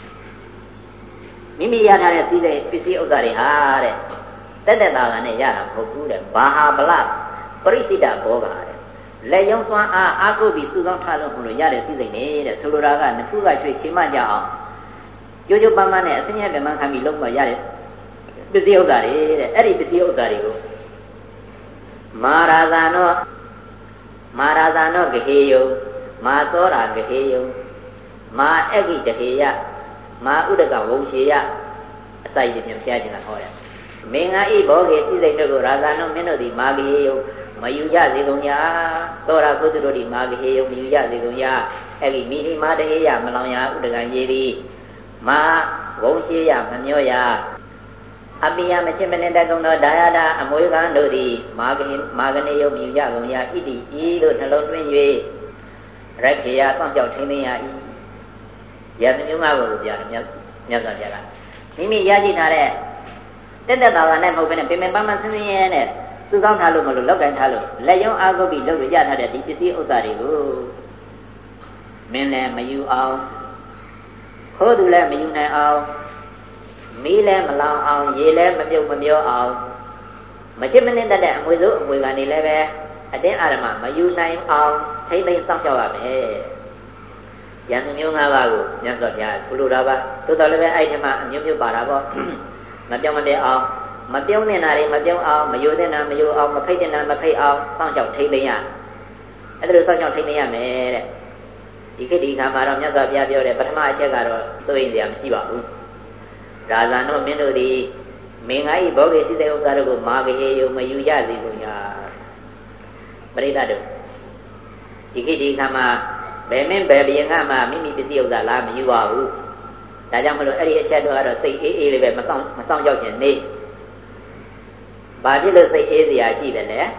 မိမိရထားတဲ့စိစိမ်ပစ္စည်းဥစ္စာတွေဟာတဲ့တက်တက်သားသားနဲ့ရတာမဟုတ်ဘူးတဲ့ဘာဟာဗလပရိစိတဘောဂါတဲ့လက်ယုံသွမ်းအားအာကုပ်ပြီးစုဆောင်ထားလို့ဘုလို့ရတဲ့စိစိမ်နေတဲ့ဆိုလိုတာကနှစ်ခုကရွှေချိန်မှကြအောင်ကြိုးကြိုးပန်းပန်းနဲ့အစင်းရပြမှန်းခံပြီးလုံးမရတဲ့ပစ္စည်းဥစ္စာတွေတဲ့အဲ့ဒီပစ္စည်းဥစ္စာတွေကိုမာရာဇာနောမာရာဇာနောဂဟေယုမာသောရာဂဟေယုမာအဂိတဟေယမာဥဒကဝုံရှိယအစိုက်ဖြင့်ဖျားခြင်းကဟောတယ်မင်္ဂဤဘောဂေစိစိတ်တို့ကိုရာဇာနောမင်းတို့သည်မာဂဟေယုမယူကြစေကုန်ညာသောရာကုသတို့သည်မာဂဟေယုမယူကြစေကုန်ညာအဲ့ဒီမိဟိမာတဟေယမလောင်ရာဥဒကံရေသည်မာဝုံရှိယမမျောရအပိယမချစ်မနတကုံသောဒါယတာအမွေခံတို့သည်မာဂဟိမာဂနေယုမြူကြကုန်ရာဣတိဤတို့နှလုံးသွင်း၍ရခေယစောင့်ကြောက်ထိန်းသိမ်းရ၏ယသမျိုးငါးကိုပြတယ်မြတ်မြတ်စွာဘုရားကမိမိရရှိထားတဲ့တက်တက်တာတာနဲ့မဟုတ်ဘဲနဲ့ပင်ပင်ပန်းပန်းဆင်းဆင်းရဲနဲ့စုဆောင်းထားလို့မလို့လောက်ကင်ထားလို့လက်ရုံးအားကိုပြီးလုပ်ရထားတဲ့ဒီပစ္စည်းဥစ္စာတွေကိုမင်းလည်းမယူအောင်ခိုးသူလည်းမယူနိုင်အောင်မီးလည်းမလောင်အောင်ရေလည်းမပြုတ်မမျောအောင်မချစ်မနစ်တဲ့အမွေစိုးအမွေကနေလည်းပဲအတင်းအာရမမယူနိုင်အောင်ထိမ့်သိမ်းစောင့်ရှောက်ရမယ်။ယန္တမျိုး၅ပါးကိုမြတ်စွာဘုရားဆိုလိုတာပါ။သို့တော်လည်းပဲအဲ့ဒီမှာအမျိုးမျိုးပါတာပေါ့။မပြောင်းမတည့်အောင်မပြုံးနေတာတွေမပြုံးအောင်မယူနေတာမယူအောင်မဖိတ်နေတာမဖိတ်အောင်စောင့်ရှောက်ထိမ့်သိမ်းရ။အဲ့ဒါလိုစောင့်ရှောက်ထိမ့်သိမ်းရမယ်တဲ့။ဒီခေတ်ဒီခါမှာတော့မြတ်စွာဘုရားပြောတယ်ပထမအချက်ကတော့သိရင်စရာမရှိပါဘူး။ရာဇာနောမင်းတို့သည်မင်္ဂဤဘောဂေစိစေဥစ္စာတို့ကိုမာဂဟေယုမယူကြစေကုန်ညာပရိသတ်တို့ဒီခေတ်ဒီခါမှာဘယ်မင်းဘယ်ဘယင်ကမှမိမိပစ္စည်းဥစ္စာလားမယူပါဘူးဒါကြောင့်မလို့အဲ့ဒီအချက်တော့ကတော့စိတ်အေးအေးလေးပဲမဆောင်မဆောင်ကြောက်ခြင်းနေဘာဖြစ်လို့စိတ်အေးစရာရှိတယ်လဲ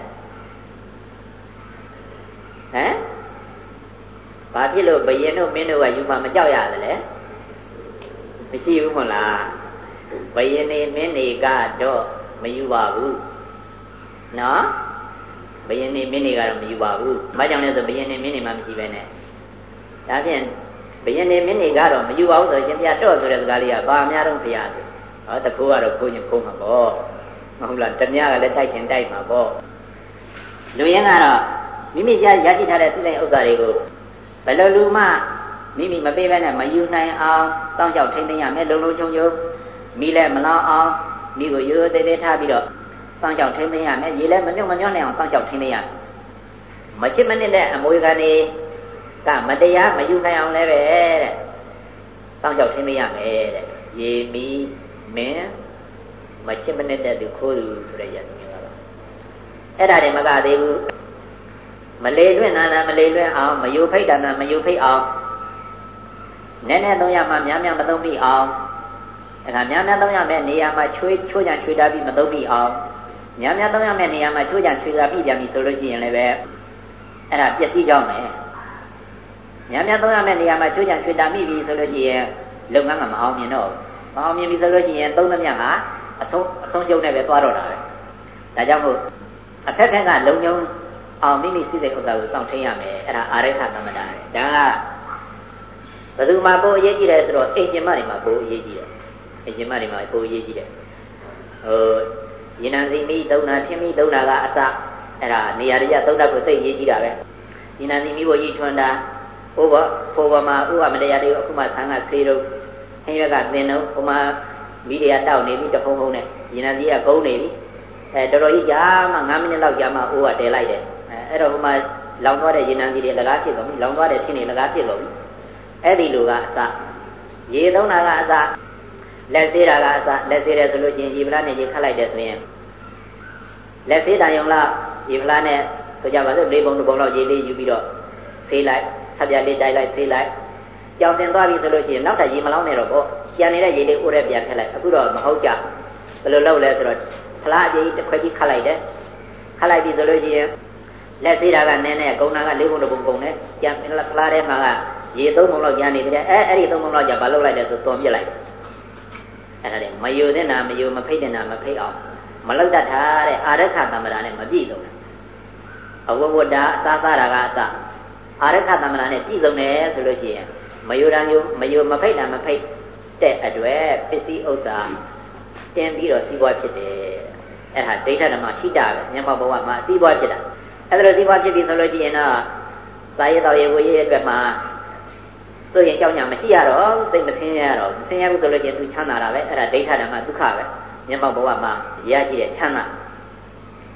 ဟမ်ဘာဖြစ်လို့ဘယင်တို့မင်းတို့ကယူမှမကြောက်ရတယ်လဲမရှိဘူးမဟုတ်လားဘယင်နေမင်းတွေကတော့မယူပါဘူးနော်ဘယင်နေမင်းတွေကတော့မယူပါဘူးဘာကြောင့်လဲဆိုဘယင်နေမင်းတွေမှမရှိပဲနဲ့ဒါဖြင့်ဘယင်နေမင်းတွေကတော့မယူပါဘူးဆိုရင်ပြတော့ဆိုတဲ့စကားလေးကဘာများတော့ဖျားတယ်ဟောတခိုးကတော့ခိုးရင်ခိုးမှာပေါ့မဟုတ်လားတမ ्या ကလည်းတိုက်ချင်တိုက်မှာပေါ့လူရင်းကတော့မိမိရရရှိထားတဲ့စိစိမ်ဥစ္စာတွေကိုဘယ်လိုလူမှမိမိမပေးဘဲနဲ့မယူနိုင်အောင်စောင့်ရှောက်ထိန်းသိမ်းရမယ်လုံလုံချုံချုံမိလည်းမလောင်အောင်မိကိုရိုးရိုးသေးသေးထားပြီးတော့စောင့်ရှောက်ထိန်းသိမ်းရမယ်ရေလည်းမမြုပ်မမြုပ်နိုင်အောင်စောင့်ရှောက်ထိန်းသိမ်းရမချစ်မနစ်တဲ့အမွေခံနေကမတရားမယူနိုင်အောင်လည်းပဲတဲ့စောင့်ရှောက်ထိန်းသိမ်းရမယ်တဲ့ရေမီမင်းမချစ်မနစ်တဲ့သူခိုးသူဆိုတဲ့ရည်မျိုးကတော့အဲ့ဒါတွေမကသေးဘူးမလေလွင့်နာနာမလေလွင့်အောင်မယူဖိတ်တာနာမယူဖိတ်အောင်နည်းနည်းသုံးရမှများများမသုံးပြီးအောင်အဲ့ဒါများများသုံးရမယ့်နေရာမှာချွေးချိုးကြံချွေးတာပြီးမသုံးပြီးအောင်များများသုံးရမယ့်နေရာမှာချိုးကြံချွေးတာပြီးပြန်ပြီဆိုလို့ရှိရင်လည်းပဲအဲ့ဒါပျက်စီးကြောင်းမယ်များများသုံးရမယ့်နေရာမှာချိုးကြံချွေးတာမိပြီဆိုလို့ရှိရင်လုပ်ငန်းကမအောင်မြင်တော့မအောင်မြင်ပြီဆိုလို့ရှိရင်သုံးသမျှဟာအဆုံးအဆုံးကျုံနဲ့ပဲသွားတော့တာပဲဒါကြောင့်မို့အဖက်ဖက်ကလုံညုံအောင်မိမိစိစိတ်ဥစ္စာကိုစောင့်ထိန်ရမယ်အဲ့ဒါအာရိခသမတာဒါကဘယ်သူမှပို့အရေးကြီးတယ်ဆိုတော့အိမ်ကျင်မတွေမှာပို့အရေးကြီးတယ်အိမ်ကျင်မတွေမှာပို့အရေးကြီးတယ်ဟိုရင်းနှံစီမိသုံးတာထင်းမိသုံးတာကအစအဲ့ဒါနေရာရရသုံးတာကိုသိအရေးကြီးတာပဲရင်းနှံစီမိဘကြီးထွန်းတာဥပဖိုးပေါ်မှာဥပမတရားတွေအခုမှဆန်းကဆေးတော့ဟင်းရွက်ကသင်တော့ဟိုမှာမိတွေကတောက်နေပြီတဖုံဖုံနဲ့ရင်းနှံစီကကုန်းနေပြီအဲတော်တော်ကြီးကြာမှ၅မိနစ်လောက်ကြာမှအိုးကတဲလိုက်တယ်အဲအဲ့တော့ဟိုမှာလောင်သွားတဲ့ရင်းနှံစီတွေလကားဖြစ်ကုန်ပြီလောင်သွားတဲ့ထင်းတွေလကားဖြစ်ကုန်ပြီအဲ့ဒီလူကအစရေသုံးတာကအစလက်သေးတာကအစလက်သေးတယ်ဆိုလို့ချင်းရေဖလားနဲ့ရေခတ်လိုက်တယ်ဆိုရင်လက်သေးတာယုံလားရေဖလားနဲ့ဆိုကြပါစို့လေးပုံတစ်ပုံလောက်ရေလေးယူပြီးတော့ဆေးလိုက်ဆပ်ပြလေးတိုက်လိုက်ဆေးလိုက်ကြောင်တင်သွားပြီဆိုလို့ရှိရင်နောက်ထပ်ရေမလောင်းနဲ့တော့ပေါ့ကျန်နေတဲ့ရေလေးအိုးရဲပြန်ထည့်လိုက်အခုတော့မဟုတ်ကြဘယ်လိုလုပ်လဲဆိုတော့ဖလားအကြီးတစ်ခွက်ကြီးခတ်လိုက်တယ်ခတ်လိုက်ပြီဆိုလို့ရှိရင်လက်သေးတာကနည်းနည်းကုန်းတာကလေးပုံတစ်ပုံကုန်နဲ့ကျန်ဖလားထဲမှာကရေသုံးပုံလောက်ကျန်နေတယ်အဲအဲ့ဒီသုံးပုံလောက်ကျဘာလုပ်လိုက်လဲဆိုသွန်ပြစ်လိုက်အဲ့ဒါတွေမယူတဲ့နာမယူမဖိတ်တဲ့နာမဖိတ်အောင်မလောက်တတ်တာတဲ့အာရခသမ္မာနဲ့မပြည့်စုံဘူးအဝဝတ္တအသာသာတာကအစအာရခသမ္မာနဲ့ပြည့်စုံတယ်ဆိုလို့ရှိရင်မယူတာမျိုးမယူမဖိတ်တာမဖိတ်တဲ့အတွက်ပစ္စည်းဥစ္စာတင်ပြီးတော့စီးပွားဖြစ်တယ်အဲ့ဒါဒိဋ္ဌဓမ္မရှိတာပဲမြတ်ဘဝမှာစီးပွားဖြစ်တာအဲ့ဒါလိုစီးပွားဖြစ်ပြီဆိုလို့ရှိရင်တော့သာရတော်ရေဝေရဲ့အတွက်မှာဆိုရင်ကြောက်ညာမရှိရတော့စိတ်မဆင်းရတော့ဆင်းရဲဘူးဆိုလို့ချင်းသူချမ်းသာတာပဲအဲ့ဒါဒိဋ္ဌဓမ္မဒုက္ခပဲမျက်မှောက်ဘဝမှာရရှိတဲ့ချမ်းသာ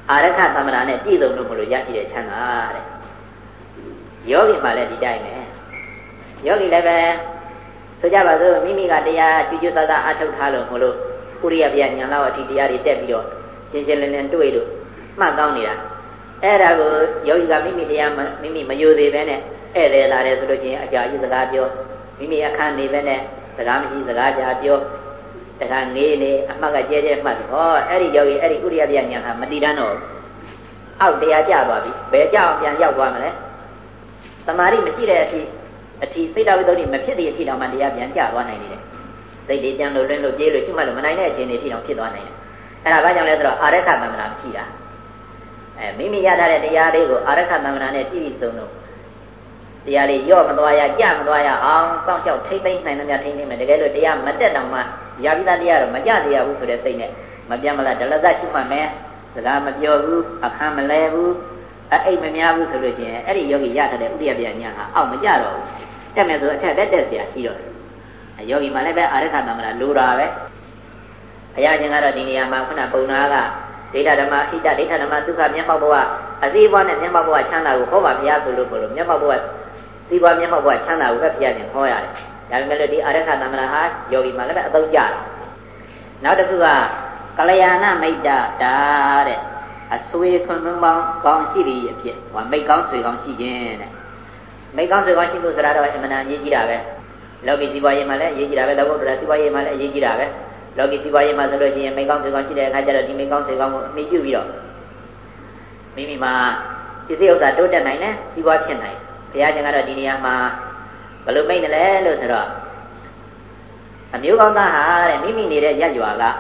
အာရခသမဏနဲ့ပြည့်စုံလို့မလို့ရရှိတဲ့ချမ်းသာတဲ့ယောဂီမှလည်းဒီတိုင်းပဲယောဂီလည်းပဲဆိုကြပါစို့မိမိကတရားကျွကျွသသအထုတ်ထားလို့မလို့ဥရိယပြညာလောက်အထိတရားတွေတက်ပြီးတော့ရှင်းရှင်းလင်းလင်းတွေ့လို့မှတ်ကောင်းနေတာအဲ့ဒါကိုယောဂီကမိမိတရားမိမိမယိုသေးပဲနဲ့ဧည့်သည်လာတယ်ဆိုလို့ချင်းအကြာကြီးစကားပြောမိမိအခန်းနေပဲနဲ့စကားမရှိစကားကြာပြောတခါငေးနေအမှတ်ကကျဲကျဲမှတ်ဟောအဲ့ဒီယောဂီအဲ့ဒီဥရိယပြညာဟာမတည်တန်းတော့အောက်တရားကျသွားပြီဘယ်ကြအောင်ပြန်ရောက်သွားမလဲသမာဓိမရှိတဲ့အထိအထိစိတ်တော်ဝိတ္တုမဖြစ်တဲ့အထိတောင်မှတရားပြန်ကျသွားနိုင်နေတယ်စိတ်တွေကြံလို့လွင်းလို့ပြေးလို့ရှုမှတ်လို့မနိုင်တဲ့အခြေအနေအထိတောင်ဖြစ်သွားနိုင်တယ်အဲ့ဒါဘာကြောင့်လဲဆိုတော့အာရခသမဏမရှိတာအဲမိမိရထားတဲ့တရားလေးကိုအာရခသမဏနဲ့ပြည့်စုံလို့တရားလေးရော့မသွားရကြမသွားရအောင်စောင့်ရှောက်ထိမ့်သိမ့်နိုင်သမျှထိမ့်သိမ့်မယ်တကယ်လို့တရားမတက်တောင်မှရာပိသတရားတော့မကြသေးရဘူးဆိုတဲ့စိတ်နဲ့မပြတ်မလားဒလဇတ်ရှုမှတ်မယ်စကားမပြောဘူးအခန်းမလဲဘူးအိတ်မများဘူးဆိုလို့ရှိရင်အဲ့ဒီယောဂီရထားတဲ့ဥဒိယပြညာဟာအောက်မကြတော့ဘူးတက်မယ်ဆိုအထက်တက်တက်เสียရှိတော့တယ်ယောဂီမှလည်းပဲအာရခသမဏလိုတာပဲဘုရားရှင်ကတော့ဒီနေရာမှာခုနပုံနာကဒိဋ္ဌဓမ္မဣတဒိဋ္ဌဓမ္မဒုက္ခမျက်မှောက်ဘဝအစည်းအဝါးနဲ့မျက်မှောက်ဘဝချမ်းသာကိုဟောပါဘုရားဆိုလို့ပြောလို့မျက်မှောက်ဘဝစီးပွားမျက်မှောက်ဘဝချမ်းသာကိုပဲဘုရားရှင်ဟောရတယ်ဒါပေမဲ့လို့ဒီအာရခသမဏဟာယောဂီမှလည်းပဲအသုံးကျတယ်နောက်တစ်ခုကကလျာဏမိတ်တာတာတဲ့အဆွေခွန်မပေါင်းကောင်းရှိသည်အဖြစ်ဟောမိတ်ကောင်းဆွေကောင်းရှိခြင်းတဲ့မိတ်ကောင်းဆွေကောင်းရှိလို့ဆိုတာတော့အမှန်တန်အရေးကြီးတာပဲလောကီစီးပွားရေးမှာလည်းအရေးကြီးတာပဲလောကုတ္တရာစီးပွားရေးမှာလည်းအရေးကြီးတာပဲလောကီစီးပွားရေးမှာဆိုလို့ရှိရင်မိတ်ကောင်းဆွေကောင်းရှိတဲ့အခါကျတော့ဒီမိတ်ကောင်းဆွေကောင်းကိုအမိပြုပြီးတော့မိမိမှာပစ္စည်းဥစ္စာတိုးတက်နိုင်တယ်စီးပွားဖြစ်နိုင်ဘုရားရှင်ကတော့ဒီနေရာမှာဘယ်လိုမိတ်တယ်လဲလို့ဆိုတော့အမျိုးကောင်းသားဟာတဲ့မိမိနေတဲ့ရက်ရွာက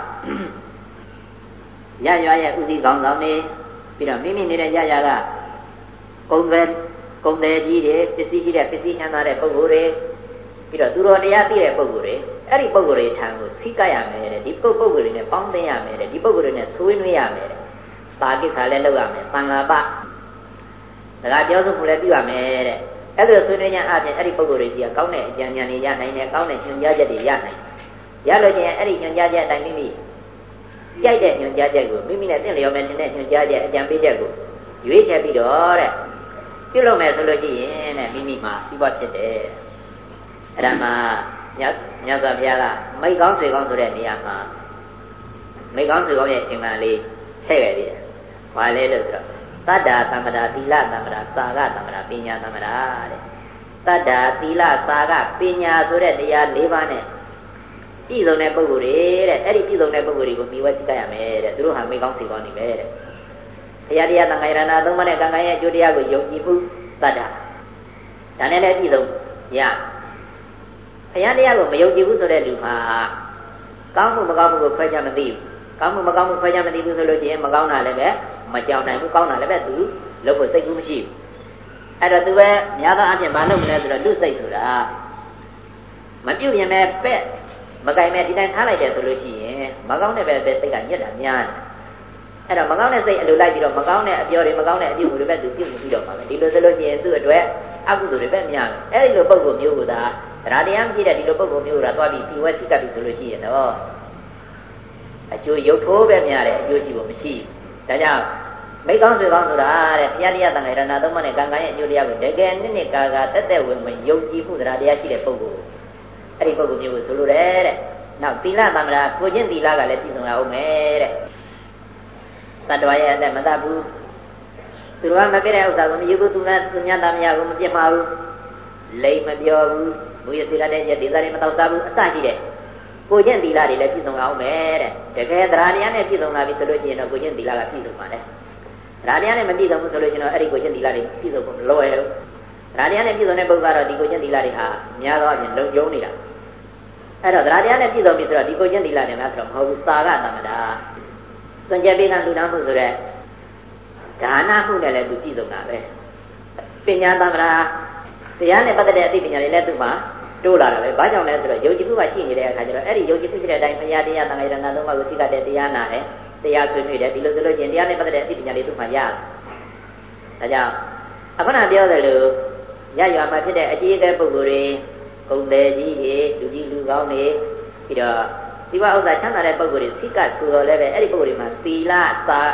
ရရွာရဲ့ဥစည်းကောင်းဆောင်နေပြီးတော့မိမိနေတဲ့ရရွာကကုံပဲကုံတယ်ကြီးတွေပစ္စည်းရှိတဲ့ပစ္စည်းချမ်းသာတဲ့ပုဂ္ဂိုလ်တွေပြီးတော့သူတော်တရားသိတဲ့ပုဂ္ဂိုလ်တွေအဲ့ဒီပုဂ္ဂိုလ်တွေထံကိုစိတ်ကရမယ်တဲ့ဒီပုဂ္ဂိုလ်တွေနဲ့ပေါင်းသိရမယ်တဲ့ဒီပုဂ္ဂိုလ်တွေနဲ့ဆွေးနွေးရမယ်တဲ့ပါကိစ္စလည်းလုပ်ရမယ်သံဃာပစကားပြောဆိုမှုလည်းပြုရမယ်တဲ့အဲ့လိုဆွေးနွေးခြင်းအပြင်အဲ့ဒီပုဂ္ဂိုလ်တွေကြီးကကောင်းတဲ့အကြံဉာဏ်တွေရနိုင်တယ်ကောင်းတဲ့ညွှန်ကြားချက်တွေရနိုင်ရလို့ချင်းအဲ့ဒီညွှန်ကြားချက်အတိုင်းမိမိကြိုက်တဲ့ညွှန်ကြားချက်ကိုမိမိနဲ့သင်လျော်မယ်တဲ့ညွှန်ကြားချက်အကြံပေးချက်ကိုရွေးချယ်ပြီးတော့တဲ့ပြုလုပ်မယ်ဆိုလို့ရှိရင်တဲ့မိမိမှာစီးပွားဖြစ်တယ်အဲ့ဒါမှညညစွာဘုရားကမိတ်ကောင်းဆွေကောင်းဆိုတဲ့နေရာမှာမိတ်ကောင်းဆွေကောင်းရဲ့အင်္ဂါလေးထည့်ခဲ့တယ်။ဘာလဲလို့ဆိုတော့သတ္တာသမ္ပဒါသီလသမ္ပဒါသာဂသမ္ပဒါပညာသမ္ပဒါတဲ့သတ္တာသီလသာဂပညာဆိုတဲ့တရား၄ပါးနဲ့ပြည့်စုံတဲ့ပုဂ္ဂိုလ်တွေတဲ့အဲ့ဒီပြည့်စုံတဲ့ပုဂ္ဂိုလ်တွေကိုမိဝဲစိတ်ရမယ်တဲ့သူတို့ဟာမိကောင်းစိတ်ကောင်းနေပဲတဲ့ဘုရားတရားသံဃာယရဏသုံးပါးနဲ့ကံကံရဲ့အကျိုးတရားကိုယုံကြည်မှုသတ္တာဒါနဲ့လည်းပြည့်စုံရဘုရားတရားကိုမယုံကြည်ဘူးဆိုတဲ့လူဟာကောင်းမှုမကောင်းမှုကိုခွဲခြားမသိဘူးကောင်းမှုမကောင်းမှုခွဲခြားမသိဘူးဆိုလို့ရှိရင်မကောင်းတာလည်းပဲမကြောက်နိုင်ဘူးကောင်းတာလည်းပဲသူလုပ်ဖို့စိတ်ကူးမရှိဘူးအဲ့တော့သူပဲများသောအားဖြင့်မလုပ်မလဲဆိုတော့လူစိတ်ဆိုတာမပြုတ်ရင်ပဲပဲ့မကင်မဲ့ဒီတိုင်းထားလိုက်တယ်ဆိုလို့ရှိရင်မကောင်းတဲ့ပဲစိတ်ကညက်တာများတယ်အဲ့တော့မကောင်းတဲ့စိတ်အလိုလိုက်ပြီးတော့မကောင်းတဲ့အပြောတွေမကောင်းတဲ့အပြုမှုတွေပဲသူပြုမှုပြီးတော့မှာပဲဒီလိုဆိုလို့ရှိရင်သူ့အတွက်အကုသိုလ်တွေပဲများတယ်အဲ့ဒီလိုပုံကိုမျိုးကသာတရားတရားမရှိတဲ့ဒီလိုပုံကိုမျိုးကသာသွားပြီးပြီးဝဲစိတ်ကပ်ပြီးဆိုလို့ရှိရင်တော့အကျိုးရုပ်ထိုးပဲများတယ်အကျိုးရှိဖို့မရှိဘူးဒါကြောင့်မိကောင်းဆွေကောင်းဆိုတာတဲ့ဘုရားတရားသံဃာရဏသုံးပါးနဲ့ကံကံရဲ့အကျိုးတရားကိုတကယ်နစ်နစ်ကာကာတက်တက်ဝင်ဝင်ယုံကြည်မှုတရားတရားရှိတဲ့ပုဂ္ဂိုလ်အဲ့ဒီပုဂ္ဂိုလ်မျိုးကိုဆိုလိုတယ်တဲ့နောက်သီလသမ္မာကိုကျင့်သီလကလည်းပြည့်စုံရအောင်မယ်တဲ့သတ္တဝါရဲ့အသက်မတတ်ဘူးသူတော်ကမပြည့်တဲ့ဥစ္စာကိုမယူဘူးသူကသူများသားများကိုမပြစ်မှာဘူးလိမ်မပြောဘူးဘုရားသီလတဲ့ရဲ့ဒေသတွေမတော်စားဘူးအစရှိတဲ့ကိုကျင့်သီလတွေလည်းပြည့်စုံအောင်မယ်တဲ့တကယ်တရားတရားနဲ့ပြည့်စုံလာပြီဆိုလို့ရှိရင်တော့ကိုကျင့်သီလကပြည့်စုံပါတယ်တရားတရားနဲ့မပြည့်စုံဘူးဆိုလို့ရှိရင်တော့အဲ့ဒီကိုကျင့်သီလတွေပြည့်စုံဖို့မလွယ်ဘူးတရားတရားနဲ့ပြည့်စုံတဲ့ပုဂ္ဂိုလ်ကတော့ဒီကိုကျင့်သီလတွေဟာများသောအားဖြင့်လုံခြုံနေတာအဲ့တော့တရားတရားနဲ့ပြည့်စုံပြီဆိုတော့ဒီကိုကျင့်သီလတွေများဆိုတော့မဟုတ်ဘူးသာဂသမ္မာဒါစွန့်ကြဲပေးကလူနာမှုဆိုတဲ့ဒါနမှုနဲ့လည်းသူပြည့်စုံတာပဲပညာသမ္မာတရားနဲ့ပတ်သက်တဲ့အသိပညာတွေလည်းသူ့မှာတိုးလာတာပဲဘာကြောင့်လဲဆိုတော့ယုံကြည်မှုကရှိနေတဲ့အခါကျတော့အဲ့ဒီယုံကြည်မှုရှိတဲ့အတိုင်းဘုရားတရားသံဃာယရဏသုံးပါးကိုသိတတ်တဲ့တရားနာတယ်တရားဆွေးနွေးတယ်ဒီလိုဆိုလို့ချင်းတရားနဲ့ပတ်သက်တဲ့အသိပညာတွေသူ့မှာရတယ်ဒါကြောင့်အခုနပြောသလိုရရွာမှာဖြစ်တဲ့အကြီးအကဲပုဂ္ဂိုလ်တွေဂုဏ်တယ်ကြီးတွေလူကြီးလူကောင်းတွေပြီးတော့ဒီဘဥစ္စာချမ်းသာတဲ့ပုဂ္ဂိုလ်တွေသိကဆိုတော့လည်းပဲအဲ့ဒီပုဂ္ဂိုလ်တွေမှာသီလသာသ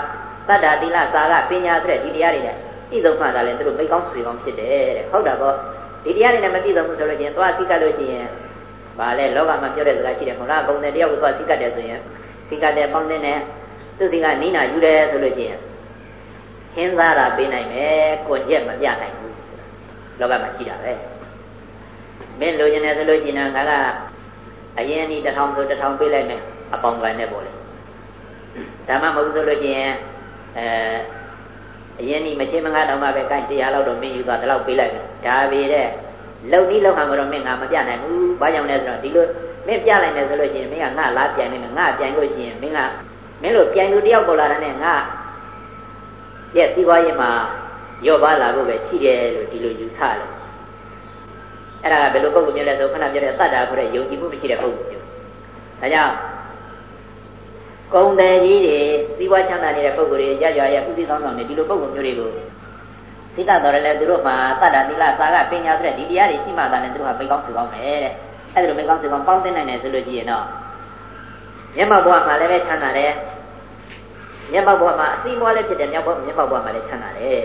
တတ္တာသီလစာကပညာဆိုတဲ့ဒီတရားတွေနဲ့ပြည့်စုံမှသာလဲသူတို့မိကောင်းဆွေကောင်းဖြစ်တယ်တဲ့ဟုတ်တာပေါ့ဒီတရားတွေနဲ့မပြည့်စုံဘူးဆိုလို့ချင်းသွားသိကတ်လို့ရှိရင်ဗာလဲလောကမှာပြောတဲ့စကားရှိတယ်မဟုတ်လားပုံတဲ့တယောက်ကိုသွားသိကတ်တယ်ဆိုရင်သိကတ်တယ်ပေါင်းတဲ့နဲ့သူစီကနိနာယူတယ်ဆိုလို့ချင်းဟင်းသားတာပေးနိုင်မယ်ကိုကျက်မပြနိုင်ဘူးလောကမှာရှိတာပဲမင်းလိုချင်တယ်ဆိုလို့ချင်းငါကအရင်ဒီတစ်ထောင်ဆိုတစ်ထောင်ပေးလိုက်မယ်အပေါင်းကန်နဲ့ပေါ့လေဒါမှမဟုတ်ဆိုလို့ချင်းအဲအရင်ဒီမချင်းမငါတောင်မှပဲကိုင်းတရားလောက်တော့မင်းယူသွားဒီလောက်ပေးလိုက်မယ်ဒါပေတဲ့လုံနီးလောက်ခံတော့မင်းငါမပြနိုင်ဘူးဘာကြောင့်လဲဆိုတော့ဒီလိုမင်းပြလိုက်တယ်ဆိုလို့ချင်းမင်းကငါလားပြန်နေမယ်ငါပြန်လို့ရှိရင်မင်းကမင်းတို့ပြန်သူတယောက်ပေါ်လာတဲ့နဲ့ငါရဲ့စီးပွားရေးမှာရော့ပါလာဖို့ပဲရှိတယ်လို့ဒီလိုယူဆတယ်အဲ့ဒါကဘယ်လိုပုံစံမျိုးလဲဆိုခဏပြောတဲ့သတ္တာဆိုတဲ့ယုံကြည်မှုမရှိတဲ့ပုံစံမျိုးဒါကြောင့်ကုံတယ်ကြီးတွေစီးပွားချမ်းသာနေတဲ့ပုံစံတွေကြကြရဲ့ဥသိဆောင်ဆောင်နေဒီလိုပုံစံမျိုးတွေကိုသိတတ်တော်လည်းသူတို့မှာသတ္တာသီလစာကပညာဆိုတဲ့ဒီတရားတွေရှိမှသာလည်းသူတို့ကမိကောင်းစုကောင်းတယ်တဲ့အဲ့ဒါလိုမိကောင်းစုကောင်းပေါင်းသိနိုင်တယ်ဆိုလို့ရှိရင်တော့မျက်မှောက်ဘဝမှာလည်းပဲချမ်းသာတယ်မျက်မှောက်ဘဝမှာအစီအမွားလည်းဖြစ်တယ်မျက်မှောက်မျက်မှောက်ဘဝမှာလည်းချမ်းသာတယ်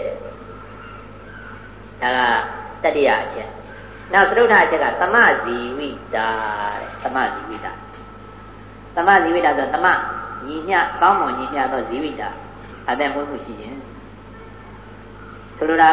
ဒါကတတိယအချက်နောက်သရုပ်ထအချက်ကသမဇီဝိတာတဲ့သမဇီဝိတာသမဇီဝိတာဆိုသမညီမျှကောင်းမွန်ညီမျှသောဇီဝိတာအသက်မွေးမှုရှိခြင်းဆိုလိုတာ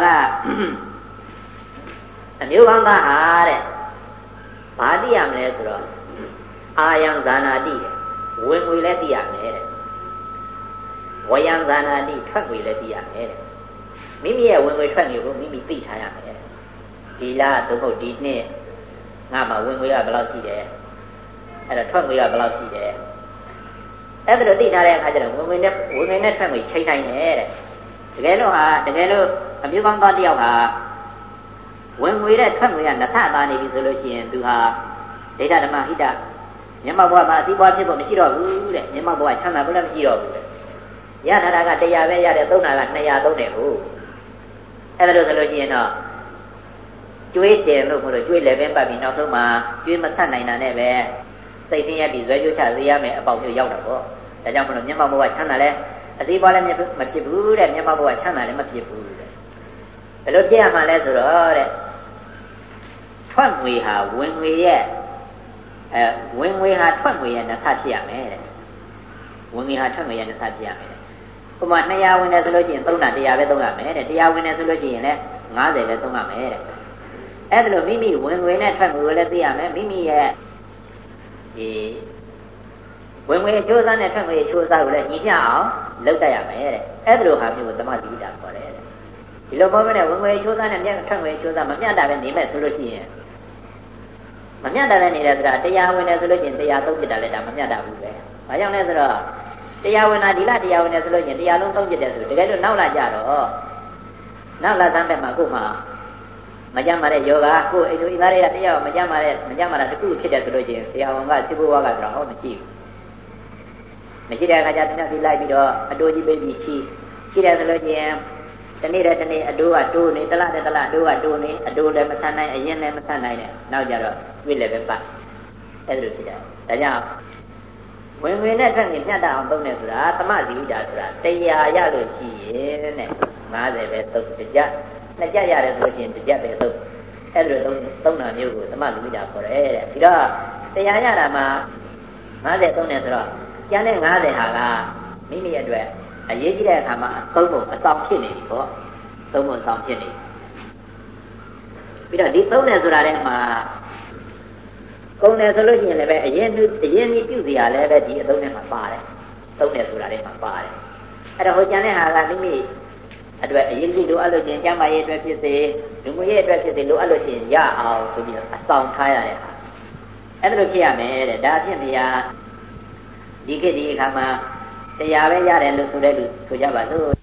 ကအမျိုးကောင်းသားဟာတဲ့ဘာသိရမလဲဆိုတော့အာယံဇာနာတိတဲ့ဝင်ငွေလည်းသိရမယ်တဲ့ဝယံဇာနာတိထွက်ငွေလည်းသိရမယ်တဲ့မိမိရဲ့ဝင်ငွေထွက်ငွေကိုမိမိသိထားရမယ်ဒီလားသို့မဟုတ်ဒီနှစ်ငါမှဝင်ငွေကဘယ်လောက်ရှိတယ်အဲ့တော့ထွက်ငွေကဘယ်လောက်ရှိတယ်အဲ့ဒါလိုသိထားတဲ့အခါကျတော့ဝင်ငွေနဲ့ဝင်ငွေနဲ့ထွက်ငွေချိန်တိုင်းတယ်တဲ့တကယ်လို့ဟာတကယ်လို့အမျိုးကောင်းသားတယောက်ဟာဝင်ငွေနဲ့ထွက်ငွေကနှစ်ထပ်သားနေပြီဆိုလို့ရှိရင်သူဟာဒိဋ္ဌဓမ္မဟိတမျက်မှောက်ဘဝမှာအသိပွားဖြစ်ဖို့မရှိတော့ဘူးတဲ့မျက်မှောက်ဘဝချမ်းသာဖို့လည်းမရှိတော့ဘူးတဲ့ရထားတာကတရားပဲရတယ်သုံးတာကနှစ်ရာသုံးတယ်ဟုတ်အဲ့ဒါလို့ဆိုလို့ရှိရင်တော့ကျွေးတယ်လို့ပြောလို့ကျွေးလည်းပဲပတ်ပြီးနောက်ဆုံးမှာကျွေးမဆက်နိုင်တာနဲ့ပဲစိတ်ဆင်းရဲပြီးဇွဲကြိုးချစေရမယ်အပေါက်မျိုးရောက်တာပေါ့ဒါကြောင့်မလို့မျက်မှောက်ဘဝချမ်းသာလဲအသိပွားလည်းမဖြစ်ဘူးတဲ့မျက်မှောက်ဘဝချမ်းသာလည်းမဖြစ်ဘူးတဲ့ဘယ်လိုပြရမှာလဲဆိုတော့တဲ့ထွက်ငွေဟာဝင်ငွေရဲ့အဲဝင်ငွေဟာထွက်ငွေရဲ့နှစ်ဆဖြစ်ရမယ်တဲ့ဝင်ငွေဟာထွက်ငွေရဲ့နှစ်ဆဖြစ်ရမယ်တဲ့ဥပမာနှစ်ရာဝင်တယ်ဆိုလို့ရှိရင်သုံးတာတရားပဲသုံးရမယ်တဲ့တရားဝင်တယ်ဆိုလို့ရှိရင်လည်းငါးဆယ်ပဲသုံးရမယ်တဲ့အဲ့ဒါလို့မိမိဝင်ငွေနဲ့ထွက်ငွေကိုလည်းသိရမယ်မိမိရဲ့ဒီဝင်ငွေအကျိုးစားနဲ့ထွက်ငွေအကျိုးစားကိုလည်းညီမျှအောင်လုပ်တတ်ရမယ်တဲ့အဲ့ဒါလိုဟာမျိုးကိုသမတိတာခေါ်တယ်တဲ့ဒီလိုပေါ်မဲ့ဝင်ငွေအကျိုးစားနဲ့ထွက်ငွေအကျိုးစားမမျှတာပဲနေမဲ့ဆိုလို့ရှိရင်မမျှတာလည်းနေတယ်ဆိုတာတရားဝင်တယ်ဆိုလို့ရှိရင်တရားသုံးပြတာလည်းဒါမမျှတာဘူးပဲ။ဘာကြောင့်လဲဆိုတော့တရားဝင်တာဒီလားတရားဝင်တယ်ဆိုလို့ရှိရင်တရားလုံးသုံးပြတယ်ဆိုတကယ်လို့နောက်လာကြတော့နောက်လာသမ်းဘက်မှာကို့မှာမကြမ်းပါတဲ့ယောဂကို့အိမ်သူအိမ်သားတွေကတရားမကြမ်းပါတဲ့မကြမ်းပါတာတခုဖြစ်တယ်ဆိုလို့ရှိရင်တရားဝင်ကစိဘဝကဆိုတော့ဟောမရှိဘူး။မရှိတဲ့အခါကျတော့ဒီလိုက်ပြီးတော့အတိုးကြီးပေးပြီးချီချီတယ်ဆိုလို့ရှိရင်တနေ့တည်းတနေ့အတိုးကတိုးနေတလားတလားအတိုးကတိုးနေအတိုးလည်းမဆန်းနိုင်အရင်လည်းမဆန်းနိုင်နဲ့နောက်ကြတော့ပြည့်လည်းပဲပတ်အဲ့ဒါလိုဖြစ်တယ်ဒါကြောင့်ဝင်ဝင်နဲ့ထွက်နေမျှတအောင်သုံးတယ်ဆိုတာသမဇီဝိတာဆိုတာတရားရလို့ရှိရင်တဲ့ငါးဆယ်ပဲသုံးတကြနှစ်ကြရတယ်ဆိုလို့ရှိရင်တကြပဲသုံးအဲ့လိုသုံးသုံးတာမျိုးကိုသမဇီဝိတာခေါ်တယ်တဲ့ဒီတော့တရားရတာမှာငါးဆယ်သုံးတယ်ဆိုတော့ကျန်တဲ့ငါးဆယ်ဟာကမိမိအတွက်အရေးကြီးတဲ့အခါမှာသုံးဖို့အဆောင်ဖြစ်နေပြီပေါ့သုံးဖို့အဆောင်ဖြစ်နေပြီးတော့ဒီသုံးတယ်ဆိုတာထဲမှာကုန်တယ်ဆိုလို့ရှိရင်လည်းပဲအရင်အရင်ကြီးပြုစရာလည်းပဲဒီအသုံးထဲမှာပါတယ်သုံးတယ်ဆိုတာထဲမှာပါတယ်အဲ့တော့ဟိုကျန်တဲ့ဟာကမိမိအတွက်အရင်ကြီးလိုအပ်လို့ရှိရင်ကျမ်းမာရေးအတွက်ဖြစ်စေလူမှုရေးအတွက်ဖြစ်စေလိုအပ်လို့ရှိရင်ရအောင်ဆိုပြီးအဆောင်ထားရတဲ့ဟာအဲ့ဒါလိုဖြစ်ရမယ်တဲ့ဒါဖြစ်မြာဒီခေတ်ဒီအခါမှာတရားပဲရတယ်လို့ဆိုတဲ့လူဆိုကြပါစို့